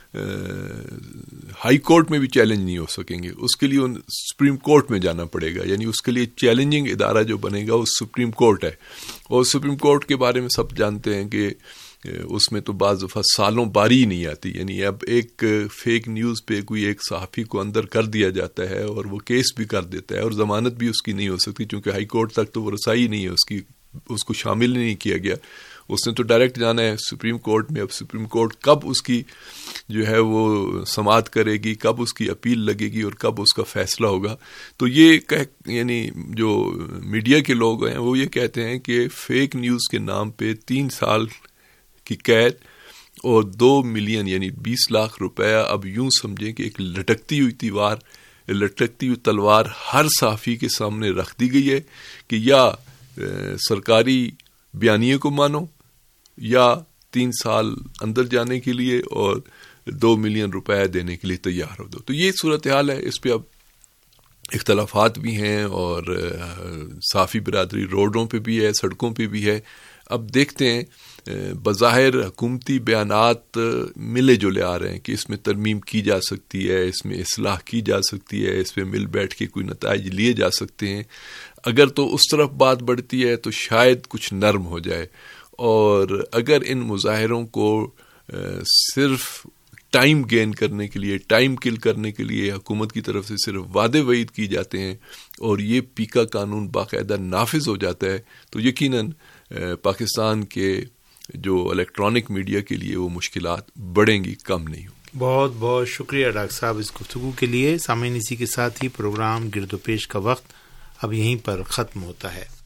ہائی کورٹ میں بھی چیلنج نہیں ہو سکیں گے، اس کے لیے سپریم کورٹ میں جانا پڑے گا. یعنی اس کے لیے چیلنجنگ ادارہ جو بنے گا وہ سپریم کورٹ ہے، اور سپریم کورٹ کے بارے میں سب جانتے ہیں کہ اس میں تو بعض دفعہ سالوں باری نہیں آتی. یعنی اب ایک فیک نیوز پہ کوئی ایک صحافی کو اندر کر دیا جاتا ہے اور وہ کیس بھی کر دیتا ہے اور ضمانت بھی اس کی نہیں ہو سکتی، چونکہ ہائی کورٹ تک تو وہ رسائی نہیں ہے اس کو شامل نہیں کیا گیا. اس نے تو ڈائریکٹ جانا ہے سپریم کورٹ میں. اب سپریم کورٹ کب اس کی جو ہے وہ سماعت کرے گی، کب اس کی اپیل لگے گی اور کب اس کا فیصلہ ہوگا. تو یہ یعنی جو میڈیا کے لوگ ہیں وہ یہ کہتے ہیں کہ فیک نیوز کے نام پہ 3 سال کی قید اور 2 ملین یعنی 20 لاکھ روپیہ اب یوں سمجھیں کہ ایک لٹکتی ہوئی تلوار ہر صحافی کے سامنے رکھ دی گئی ہے کہ یا سرکاری بیانیے کو مانو یا 3 سال اندر جانے کے لیے اور 2 ملین روپیہ دینے کے لیے تیار ہو دو. تو یہ صورتحال ہے. اس پہ اب اختلافات بھی ہیں اور صحافی برادری روڈوں پہ بھی ہے، سڑکوں پہ بھی ہے. اب دیکھتے ہیں بظاہر حکومتی بیانات ملے جلے آ رہے ہیں کہ اس میں ترمیم کی جا سکتی ہے، اس میں اصلاح کی جا سکتی ہے، اس پہ مل بیٹھ کے کوئی نتائج لیے جا سکتے ہیں، اگر تو اس طرف بات بڑھتی ہے تو شاید کچھ نرم ہو جائے، اور اگر ان مظاہروں کو صرف ٹائم گین کرنے کے لیے، ٹائم کل کرنے کے لیے حکومت کی طرف سے صرف وعدے وعید کی جاتے ہیں اور یہ پیکا قانون باقاعدہ نافذ ہو جاتا ہے، تو یقیناً پاکستان کے جو الیکٹرانک میڈیا کے لیے وہ مشکلات بڑھیں گی، کم نہیں ہوں گی۔ بہت بہت شکریہ ڈاکٹر صاحب اس گفتگو کے لیے۔ سامعین، اسی کے ساتھ ہی پروگرام گرد و پیش کا وقت اب یہیں پر ختم ہوتا ہے۔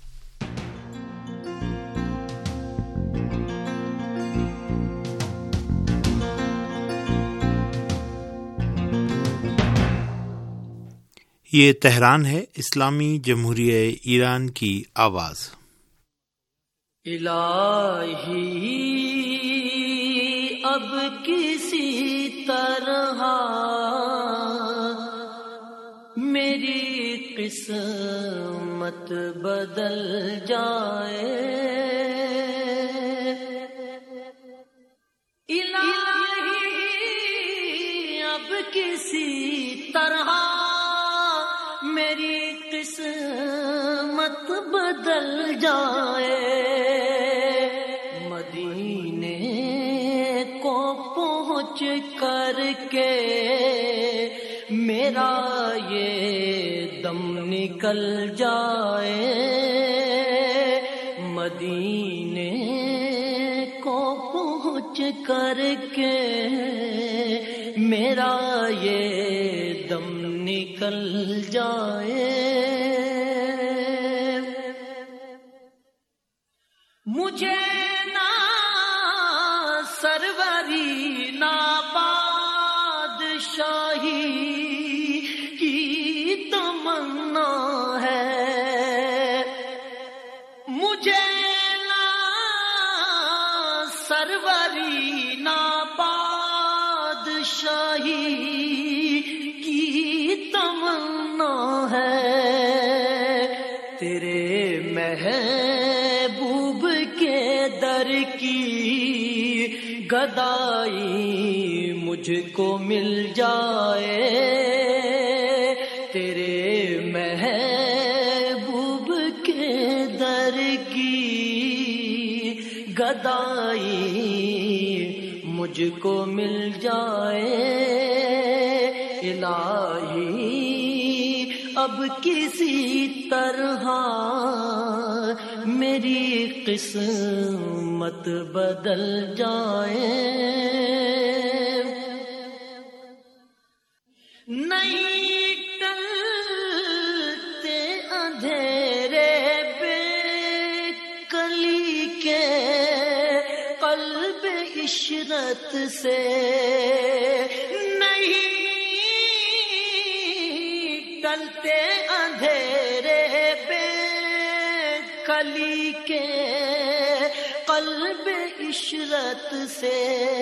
یہ تہران ہے، اسلامی جمہوریہ ایران کی آواز۔ الہی اب کسی طرح میری قسمت بدل جائے، الہی اب کسی طرح میری قسمت بدل جائے، مدینے کو پہنچ کر کے میرا یہ دم نکل جائے، مدینے کو پہنچ کر کے میرا یہ دم نکل جائے، مجھے نہ سروری نہ بادشاہی کی تمنا ہے، مجھے نہ سروری نہ بادشاہی کی تمنا ہے، تیرے محبوب کے در کی گدائی مجھ کو مل جائے، تیرے محبوب کے در کی گدائی مجھ کو مل جائے، الہی اب کسی طرح میری قسمت بدل جائے، نہیں ٹلتے اندھیرے بے کلی کے قلب عشرت سے، نہیں ٹلتے اندھیرے بے کلی کے قلب عشرت سے،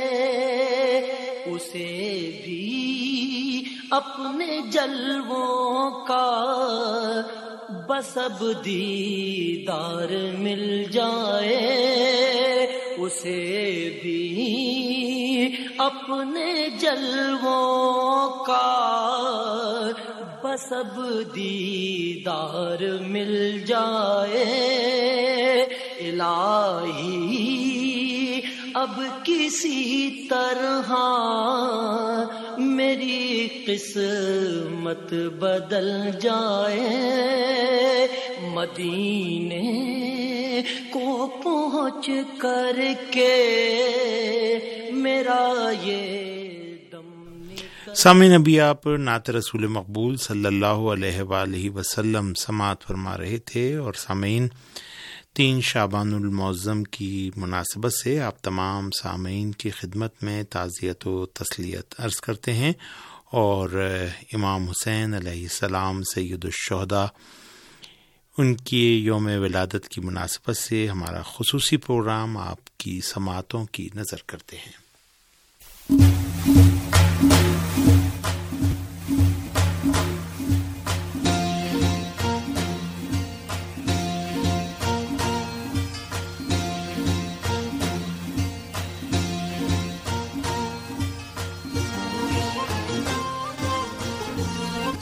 اسے بھی اپنے جلووں کا بس اب دیدار مل جائے، اسے بھی اپنے جلووں کا بس اب دیدار مل جائے، الہی اب کسی طرح میری قسمت بدل جائے، مدینے کو پہنچ کر کے میرا یہ دم نکل۔ سامعین، ابھی آپ نعت رسول مقبول صلی اللہ علیہ وآلہ وسلم سماعت فرما رہے تھے، اور سامعین 3 شعبان المعظم کی مناسبت سے آپ تمام سامعین کی خدمت میں تعزیت و تسلیت عرض کرتے ہیں، اور امام حسین علیہ السلام سید الشہداء ان کی یوم ولادت کی مناسبت سے ہمارا خصوصی پروگرام آپ کی سماعتوں کی نظر کرتے ہیں۔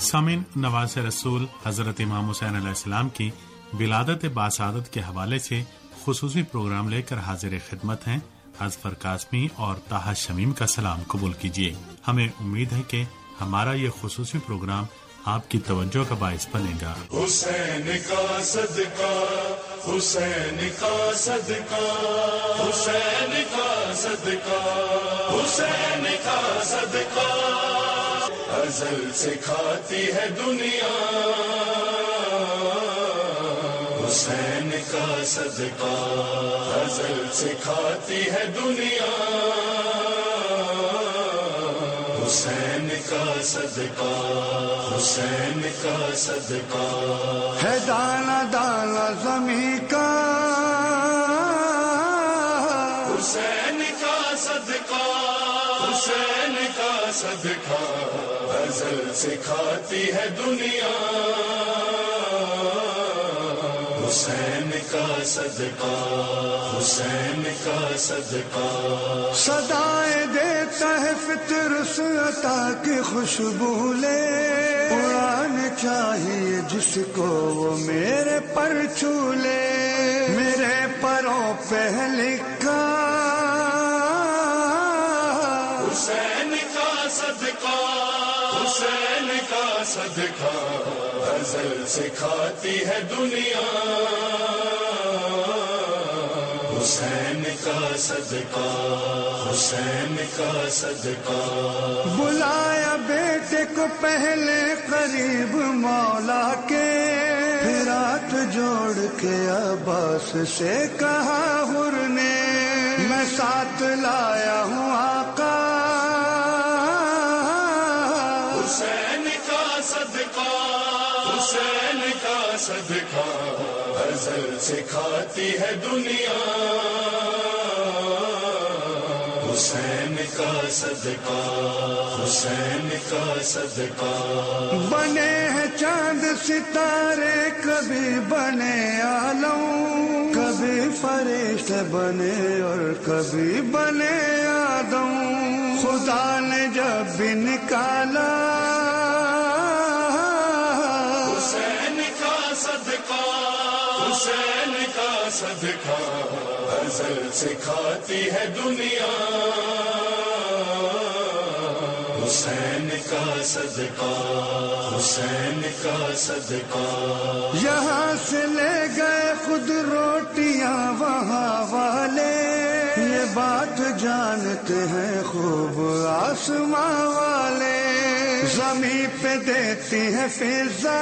سامعین، نواز رسول حضرت امام حسین علیہ السلام کی ولادت باسعادت کے حوالے سے خصوصی پروگرام لے کر حاضر خدمت ہیں۔ اظفر قاسمی اور طاہر شمیم کا سلام قبول کیجیے۔ ہمیں امید ہے کہ ہمارا یہ خصوصی پروگرام آپ کی توجہ کا باعث بنے گا۔ حسین کا صدقہ، حسین کا صدقہ، حسین کا صدقہ، حسین کا صدقہ، ازل سے کھاتی ہے دنیا، حسین کا صدقہ، ازل سے کھاتی ہے دنیا، حسین کا صدقہ، حسین کا صدقہ، ہے دانا دانا زمیں کا، حسین کا صدقہ، حسین کا صدقہ، ازل سے کھاتی ہے دنیا، حسین کا صدقہ، حسین کا صدقہ، صدائیں دیتا ہے فطر سے عطا کی خوشبو لے، اڑانے چاہیے جس کو وہ میرے پر چھو لے، میرے پروں پہ لکھا حسین کا صدقہ، حسین کا صدقہ، ازل سے کھاتی ہے دنیا، حسین کا صدقہ، حسین کا صدقہ، بلایا بیٹے کو پہلے قریب مولا کے، پھر ہاتھ جوڑ کے عباس سے کہا حر نے، میں ساتھ لایا ہوں آقا، حسین کا صدقہ، حسین کا صدقہ، ازل سے کھاتی ہے دنیا، حسین کا صدقہ، حسین کا صدقہ، بنے ہیں چاند ستارے، کبھی بنے عالم، کبھی فرشتے بنے اور کبھی بنے آدم، خدا نے جب بھی نکالا حسین کا صدقہ، حسین کا صدقہ، ازل سے کھاتی ہے دنیا، حسین کا صدقہ، حسین کا صدقہ، یہاں سے لے گئے خود روٹیاں وہاں والے، یہ بات جانتے ہیں خوب آسماں والے، زمین پہ دیتی ہے فضا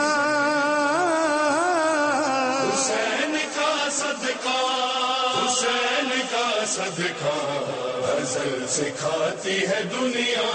حسین کا صدقہ، حسین کا صدقہ، ازل سے کھاتی ہے دنیا،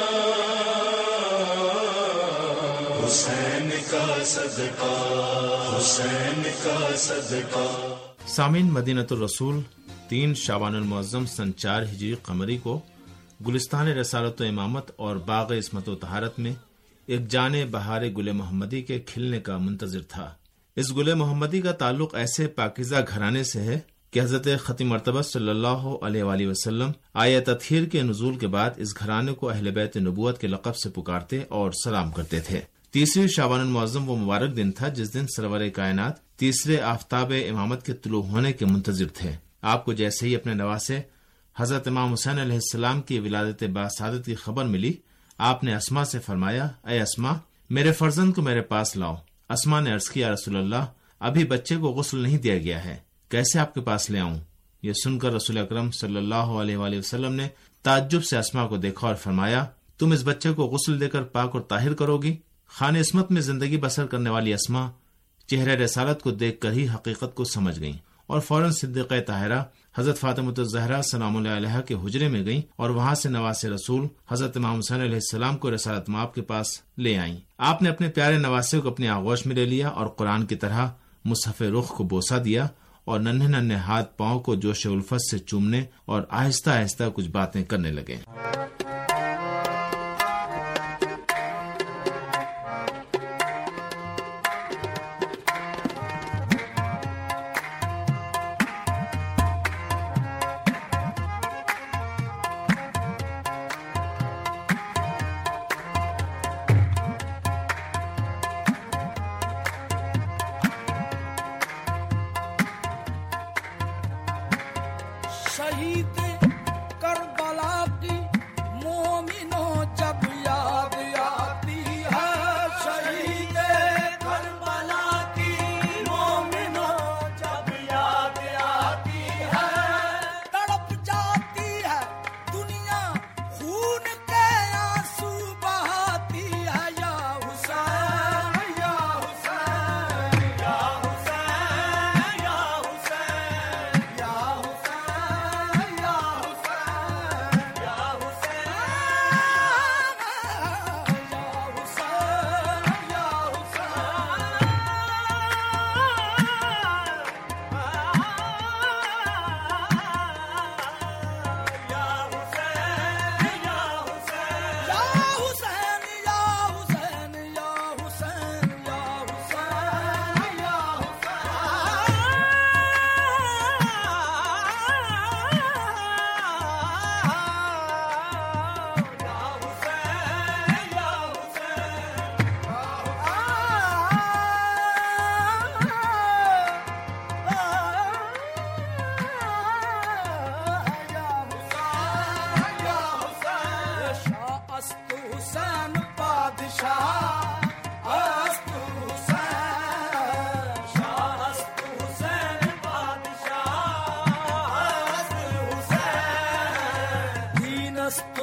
حسین کا صدقہ، حسین کا صدقہ۔ سامعین، مدینۃ الرسول 3 شعبان المعظم سن 4 ہجری قمری کو گلستان رسالت و امامت اور باغ عصمت و طہارت میں ایک جانے بہار گل محمدی کے کھلنے کا منتظر تھا۔ اس گل محمدی کا تعلق ایسے پاکیزہ گھرانے سے ہے کہ حضرت ختم مرتبہ صلی اللہ علیہ وآلہ وسلم آیت تطہیر کے نزول کے بعد اس گھرانے کو اہل بیت نبوت کے لقب سے پکارتے اور سلام کرتے تھے۔ 3 شعبان المعظم وہ مبارک دن تھا جس دن سرور کائنات تیسرے آفتاب امامت کے طلوع ہونے کے منتظر تھے۔ آپ کو جیسے ہی اپنے نواسے حضرت امام حسین علیہ السلام کی ولادت باسعادت کی خبر ملی، آپ نے اسما سے فرمایا، اے اسما، میرے فرزند کو میرے پاس لاؤ۔ اسما نے عرض کیا، رسول اللہ، ابھی بچے کو غسل نہیں دیا گیا ہے، کیسے آپ کے پاس لے آؤں؟ یہ سن کر رسول اکرم صلی اللہ علیہ وآلہ وسلم نے تعجب سے اسما کو دیکھا اور فرمایا، تم اس بچے کو غسل دے کر پاک اور طاہر کرو گی؟ خانہ عصمت میں زندگی بسر کرنے والی اسما چہرہ رسالت کو دیکھ کر ہی حقیقت کو سمجھ گئیں اور فوراً صدیقہ طاہرہ حضرت فاطمہ الزہرا سلام اللہ علیہا کے حجرے میں گئیں اور وہاں سے نواس رسول حضرت امام حسین علیہ السلام کو رسالت مآب کے پاس لے آئیں۔ آپ نے اپنے پیارے نواسے کو اپنی آغوش میں لے لیا اور قرآن کی طرح مصحف رخ کو بوسہ دیا اور ننھے ننھے ہاتھ پاؤں کو جوش الفت سے چومنے اور آہستہ آہستہ کچھ باتیں کرنے لگے۔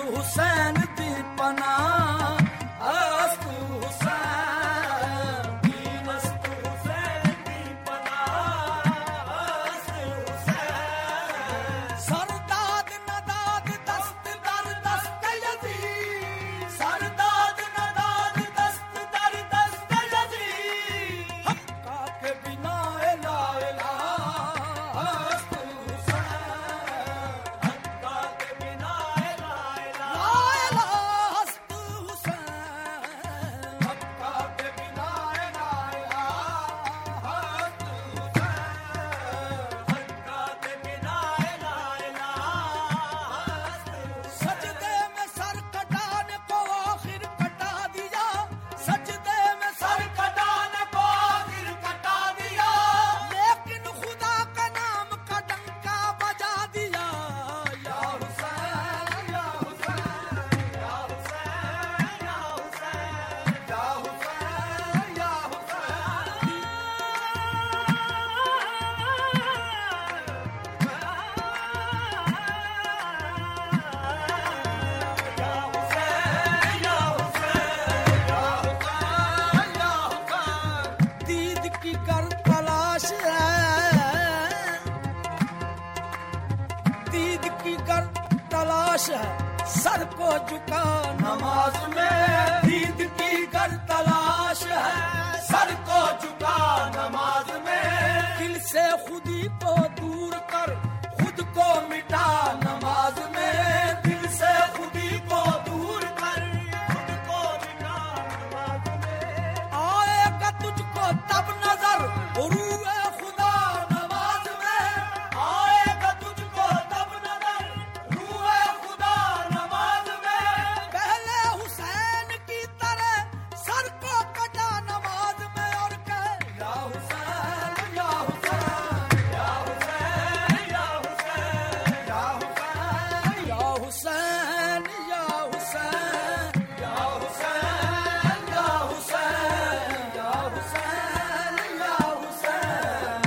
حسین دی پناہ استو حسین دین استو حسین دی پناہ استو حسین سرداد نداد دست در دست یزید سرداد نداد دست در دست یزید حقا کے بنا لا الہ استو حسین حقا کے بنا لا الہ استو حسین حقا کے بنا لا الہ استو حسین حقا کے بنا لا الہ سجدے میں سر کٹانے کو آخر کٹا دیا سجدے میں سر کٹانے کو آخر کٹا دیا لیکن خدا کا نام کا ڈنکا بجا دیا یا حسین یا حسین یا حسین یا حسین یا حسین یا دید کی گر تلاش ہے دید کی گر تلاش ہے سر کو جھکا نماز میں دید کی گر تلاش ہے سر کو جھکا نماز میں دل سے خودی کو دور کر خود کو مٹا نماز میں دل سے خودی کو دور کر خود کو مٹا نماز میں آئے گا تجھ کو تب نظر روح خدا نماز میں آئے گا تجھ کو تب نظر روح خدا نماز میں پہلے حسین کی طرح سر کو کٹا نماز میں اور کہے یا حسین یا حسین یا حسین یا حسین یا حسین یا حسین یا حسین یا حسین یا حسین یا حسین یا حسین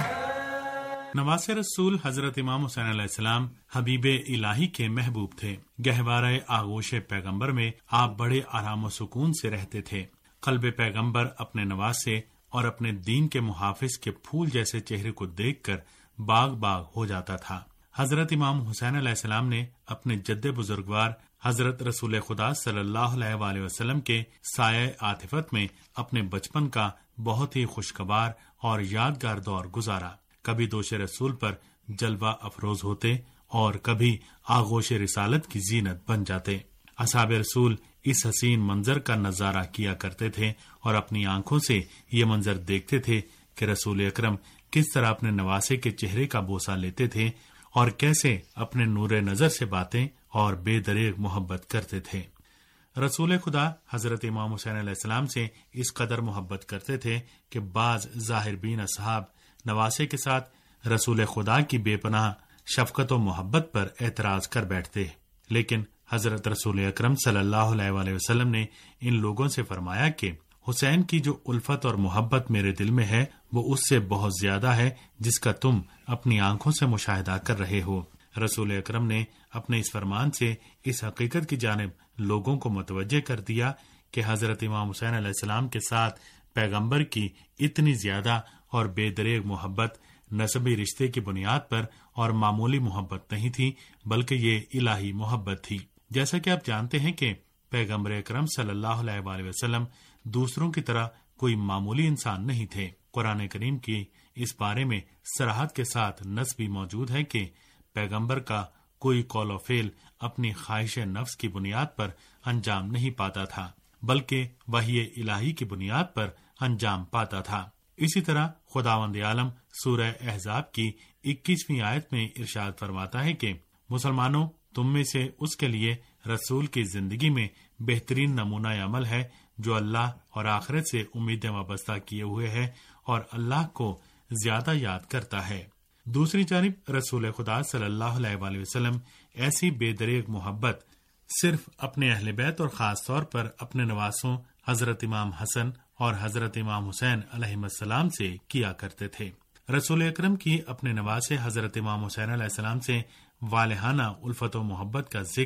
نواسِ رسول حضرت امام حسین علیہ السلام حبیب الہی کے محبوب تھے. گہوارہ آغوش پیغمبر میں آپ بڑے آرام و سکون سے رہتے تھے. قلب پیغمبر اپنے نواسے اور اپنے دین کے محافظ کے پھول جیسے چہرے کو دیکھ کر باغ باغ ہو جاتا تھا. حضرت امام حسین علیہ السلام نے اپنے جد بزرگوار حضرت رسول خدا صلی اللہ علیہ وآلہ وسلم کے سایہ عاطفت میں اپنے بچپن کا بہت ہی خوشگوار اور یادگار دور گزارا. کبھی دوش رسول پر جلوہ افروز ہوتے اور کبھی آغوش رسالت کی زینت بن جاتے. اصحاب رسول اس حسین منظر کا نظارہ کیا کرتے تھے اور اپنی آنکھوں سے یہ منظر دیکھتے تھے کہ رسول اکرم کس طرح اپنے نواسے کے چہرے کا بوسہ لیتے تھے اور کیسے اپنے نور نظر سے باتیں اور بے دریغ محبت کرتے تھے. رسول خدا حضرت امام حسین علیہ السلام سے اس قدر محبت کرتے تھے کہ بعض ظاہر بین اصحاب نواسے کے ساتھ رسول خدا کی بے پناہ شفقت و محبت پر اعتراض کر بیٹھتے، لیکن حضرت رسول اکرم صلی اللہ علیہ وآلہ وسلم نے ان لوگوں سے فرمایا کہ حسین کی جو الفت اور محبت میرے دل میں ہے وہ اس سے بہت زیادہ ہے جس کا تم اپنی آنکھوں سے مشاہدہ کر رہے ہو. رسول اکرم نے اپنے اس فرمان سے اس حقیقت کی جانب لوگوں کو متوجہ کر دیا کہ حضرت امام حسین علیہ السلام کے ساتھ پیغمبر کی اتنی زیادہ اور بے دریغ محبت نسبی رشتے کی بنیاد پر اور معمولی محبت نہیں تھی بلکہ یہ الہی محبت تھی. جیسا کہ آپ جانتے ہیں کہ پیغمبر اکرم صلی اللہ علیہ وآلہ وسلم دوسروں کی طرح کوئی معمولی انسان نہیں تھے. قرآن کریم کی اس بارے میں صراحت کے ساتھ نص بھی موجود ہے کہ پیغمبر کا کوئی قول و فعل اپنی خواہش نفس کی بنیاد پر انجام نہیں پاتا تھا بلکہ وحی الہی کی بنیاد پر انجام پاتا تھا. اسی طرح خداوند عالم سورہ احزاب کی 21ویں آیت میں ارشاد فرماتا ہے کہ مسلمانوں تم میں سے اس کے لیے رسول کی زندگی میں بہترین نمونہ عمل ہے جو اللہ اور آخرت سے امیدیں وابستہ کیے ہوئے ہے اور اللہ کو زیادہ یاد کرتا ہے. دوسری جانب رسول خدا صلی اللہ علیہ وآلہ وسلم ایسی بے دریغ محبت صرف اپنے اہل بیت اور خاص طور پر اپنے نواسوں حضرت امام حسن اور حضرت امام حسین علیہ السلام سے کیا کرتے تھے. رسول اکرم کی اپنے نواسے حضرت امام حسین علیہ السلام سے والہانہ الفت و محبت کا ذکر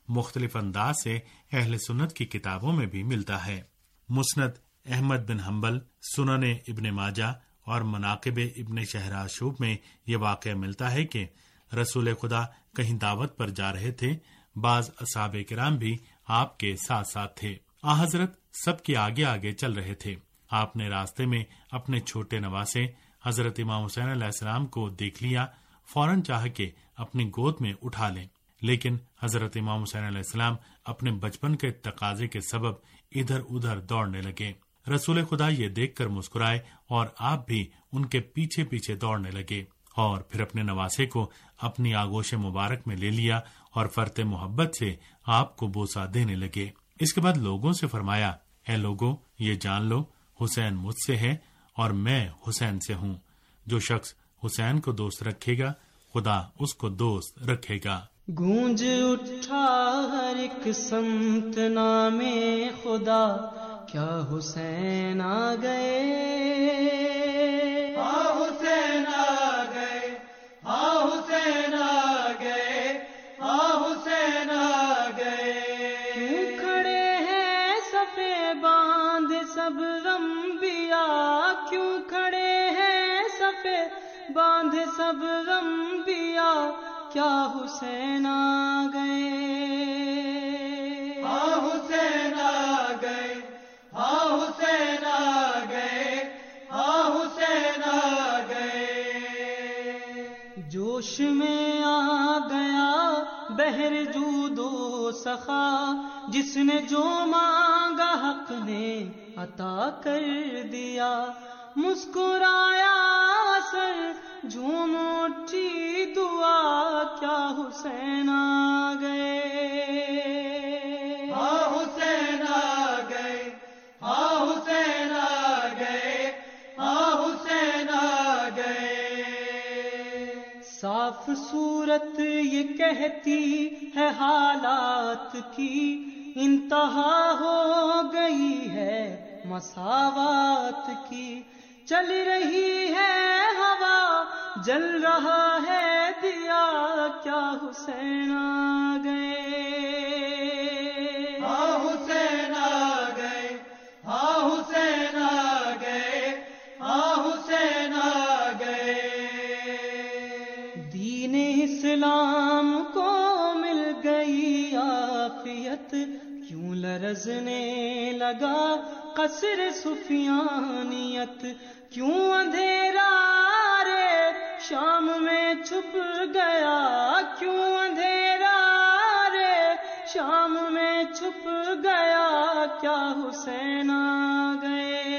مختلف انداز سے اہل سنت کی کتابوں میں بھی ملتا ہے۔ مسند احمد بن حنبل، سنن ابن ماجہ اور مناقب ابن شہراشوب میں یہ واقعہ ملتا ہے کہ رسول خدا کہیں دعوت پر جا رہے تھے، بعض اصحاب کرام بھی آپ کے ساتھ ساتھ تھے۔ حضرت سب کے آگے آگے چل رہے تھے۔ آپ نے راستے میں اپنے چھوٹے نواسے حضرت امام حسین علیہ السلام کو دیکھ لیا، فوراً چاہ کے اپنی گود میں اٹھا لیں، لیکن حضرت امام حسین علیہ السلام اپنے بچپن کے تقاضے کے سبب ادھر ادھر دوڑنے لگے۔ رسول خدا یہ دیکھ کر مسکرائے اور آپ بھی ان کے پیچھے پیچھے دوڑنے لگے، اور پھر اپنے نواسے کو اپنی آغوش مبارک میں لے لیا اور فرط محبت سے آپ کو بوسہ دینے لگے۔ اس کے بعد لوگوں سے فرمایا، اے لوگوں، یہ جان لو حسین مجھ سے ہے اور میں حسین سے ہوں۔ جو شخص حسین کو دوست رکھے گا خدا اس کو دوست رکھے گا۔ گونج اٹھا ہر ایک سمت نام خدا، کیا حسین آ گئے، ہاں حسین آ گئے، ہاں حسین آ گئے، ہاں حسین آ گئے۔ کیوں کھڑے ہیں صفے باندھ سب انبیاء، کیوں کھڑے ہیں صفے باندھ سب انبیاء، کیا حسین آ گئے، ہاں حسین آ گئے، ہاں حسین آ گئے، ہاں حسین آ گئے۔ جوش میں آ گیا بحر جود و سخا، جس نے جو مانگا حق نے عطا کر دیا، مسکرایا سر جھوم اٹھی دعا، کیا حسین آ گئے، ہاں حسین آ گئے، ہاں حسین آ گئے، ہاں حسین آ گئے۔ صاف صورت یہ کہتی ہے حالات کی، انتہا ہو گئی ہے مساوات کی، چل رہی ہے ہوا جل رہا ہے دیا، کیا حسین آ گئے، ہاں حسین آ گئے، ہاں حسین آ گئے، ہاں حسین آ گئے۔ دین اسلام کو مل گئی عافیت، کیوں لرزنے لگا قصر سفیانیت، کیوں اندھیرا رے شام میں چھپ گیا، کیوں اندھیرا رے شام میں چھپ گیا، کیا حسین آ گئے،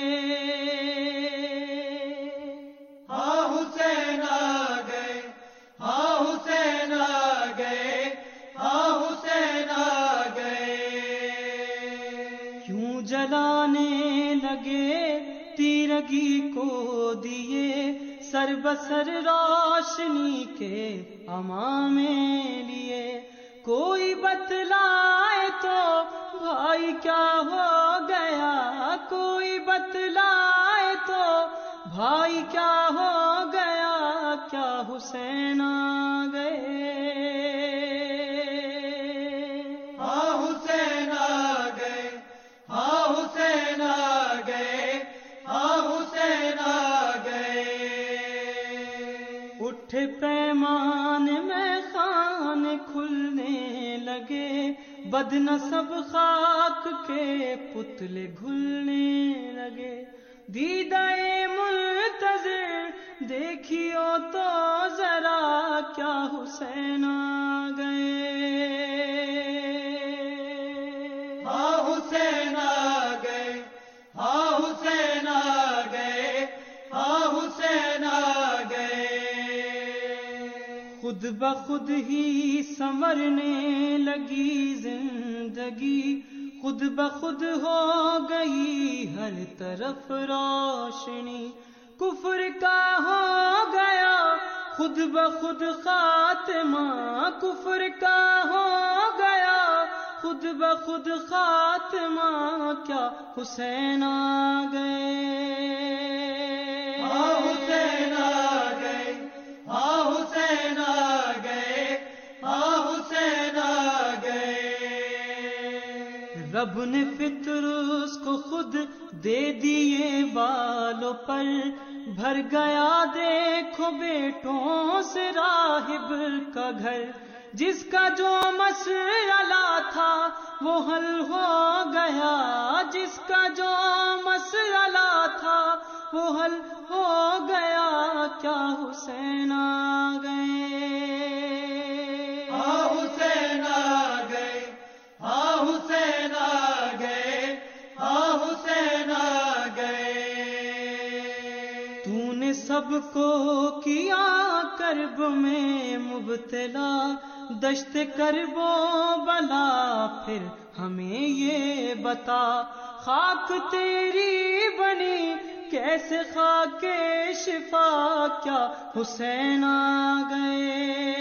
ہاں حسین آ گئے، ہاں حسین آ گئے، ہاں حسین آ گئے۔ کیوں جلانے لگے تیرگی کو دیے، سر بسر روشنی کے امام لیے، کوئی بتلائے تو بھائی کیا ہو گیا، کوئی بتلائے تو بھائی کیا ہو گیا، کیا حسین آ گئے، ہاں حسین آ گئے، ہاں حسین آ گئے، ہاں حسین آ گئے۔ اٹھے پیمان میں خان کھلنے لگے، بد نصب خاک کے پتلے گھلنے لگے، دیدہ منتظر دیکھیو تو ذرا، کیا حسین آ گئے، ہاں حسین آ گئے، ہاں حسین آ گئے، ہاں حسین آ گئے۔ خود بخود ہی سنورنے لگی زندگی، خود بخود ہو گئی ہر طرف روشنی، کفر کا ہو گیا خود بخود خاتمہ، کفر کا ہو گیا خود بخود خاتمہ، کیا حسین آ گئے، ہاں حسین آ گئے، ہاں حسین آ گئے، ہاں حسین آ گئے۔ رب نے فطر اس کو خود دے دیے بالوں پر، بھر گیا دیکھو بیٹوں سے راہب کا گھر، جس کا جو مسئلہ تھا وہ حل ہو گیا، جس کا جو مسئلہ تھا وہ حل ہو گیا، کیا حسین آ گئے، ہاں حسین آ گئے، ہاں حسین آ گئے، ہاں حسین آ گئے۔ تو نے سب کو کیا کرب میں مبتلا، دشت کرب و بلا، پھر ہمیں یہ بتا، خاک تیری بنی کیسے خاک شفا، کیا حسین آ گئے،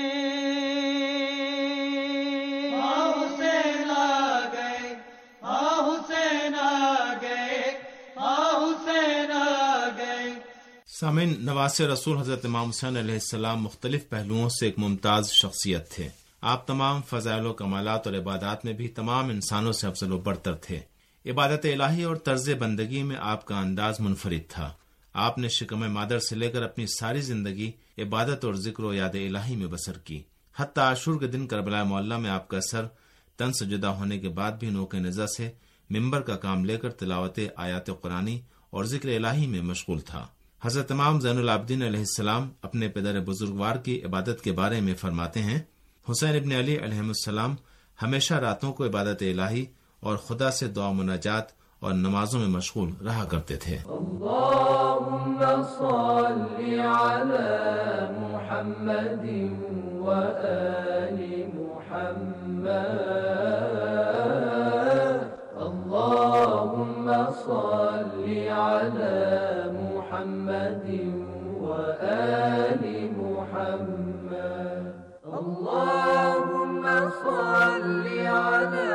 ہاں حسین آ گئے، ہاں حسین آ گئے، ہاں حسین آ گئے۔ سامعین، نواسے رسول حضرت امام حسین علیہ السلام مختلف پہلوؤں سے ایک ممتاز شخصیت تھے۔ آپ تمام فضائل و کمالات اور عبادات میں بھی تمام انسانوں سے افضل و برتر تھے۔ عبادت الہی اور طرز بندگی میں آپ کا انداز منفرد تھا۔ آپ نے شکم مادر سے لے کر اپنی ساری زندگی عبادت اور ذکر و یاد الہی میں بسر کی۔ حتیٰ عاشور کے دن کربلا معلیٰ میں آپ کا سر تن سے جدا ہونے کے بعد بھی نوک نظر سے ممبر کا کام لے کر تلاوت آیات قرآنی اور ذکر الہی میں مشغول تھا۔ حضرت امام زین العابدین علیہ السلام اپنے پدر بزرگوار کی عبادت کے بارے میں فرماتے ہیں، حسین ابن علی علیہ السلام ہمیشہ راتوں کو عبادت الہی اور خدا سے دعا مناجات اور نمازوں میں مشغول رہا کرتے تھے۔ اللہم صلی علی محمد و آل محمد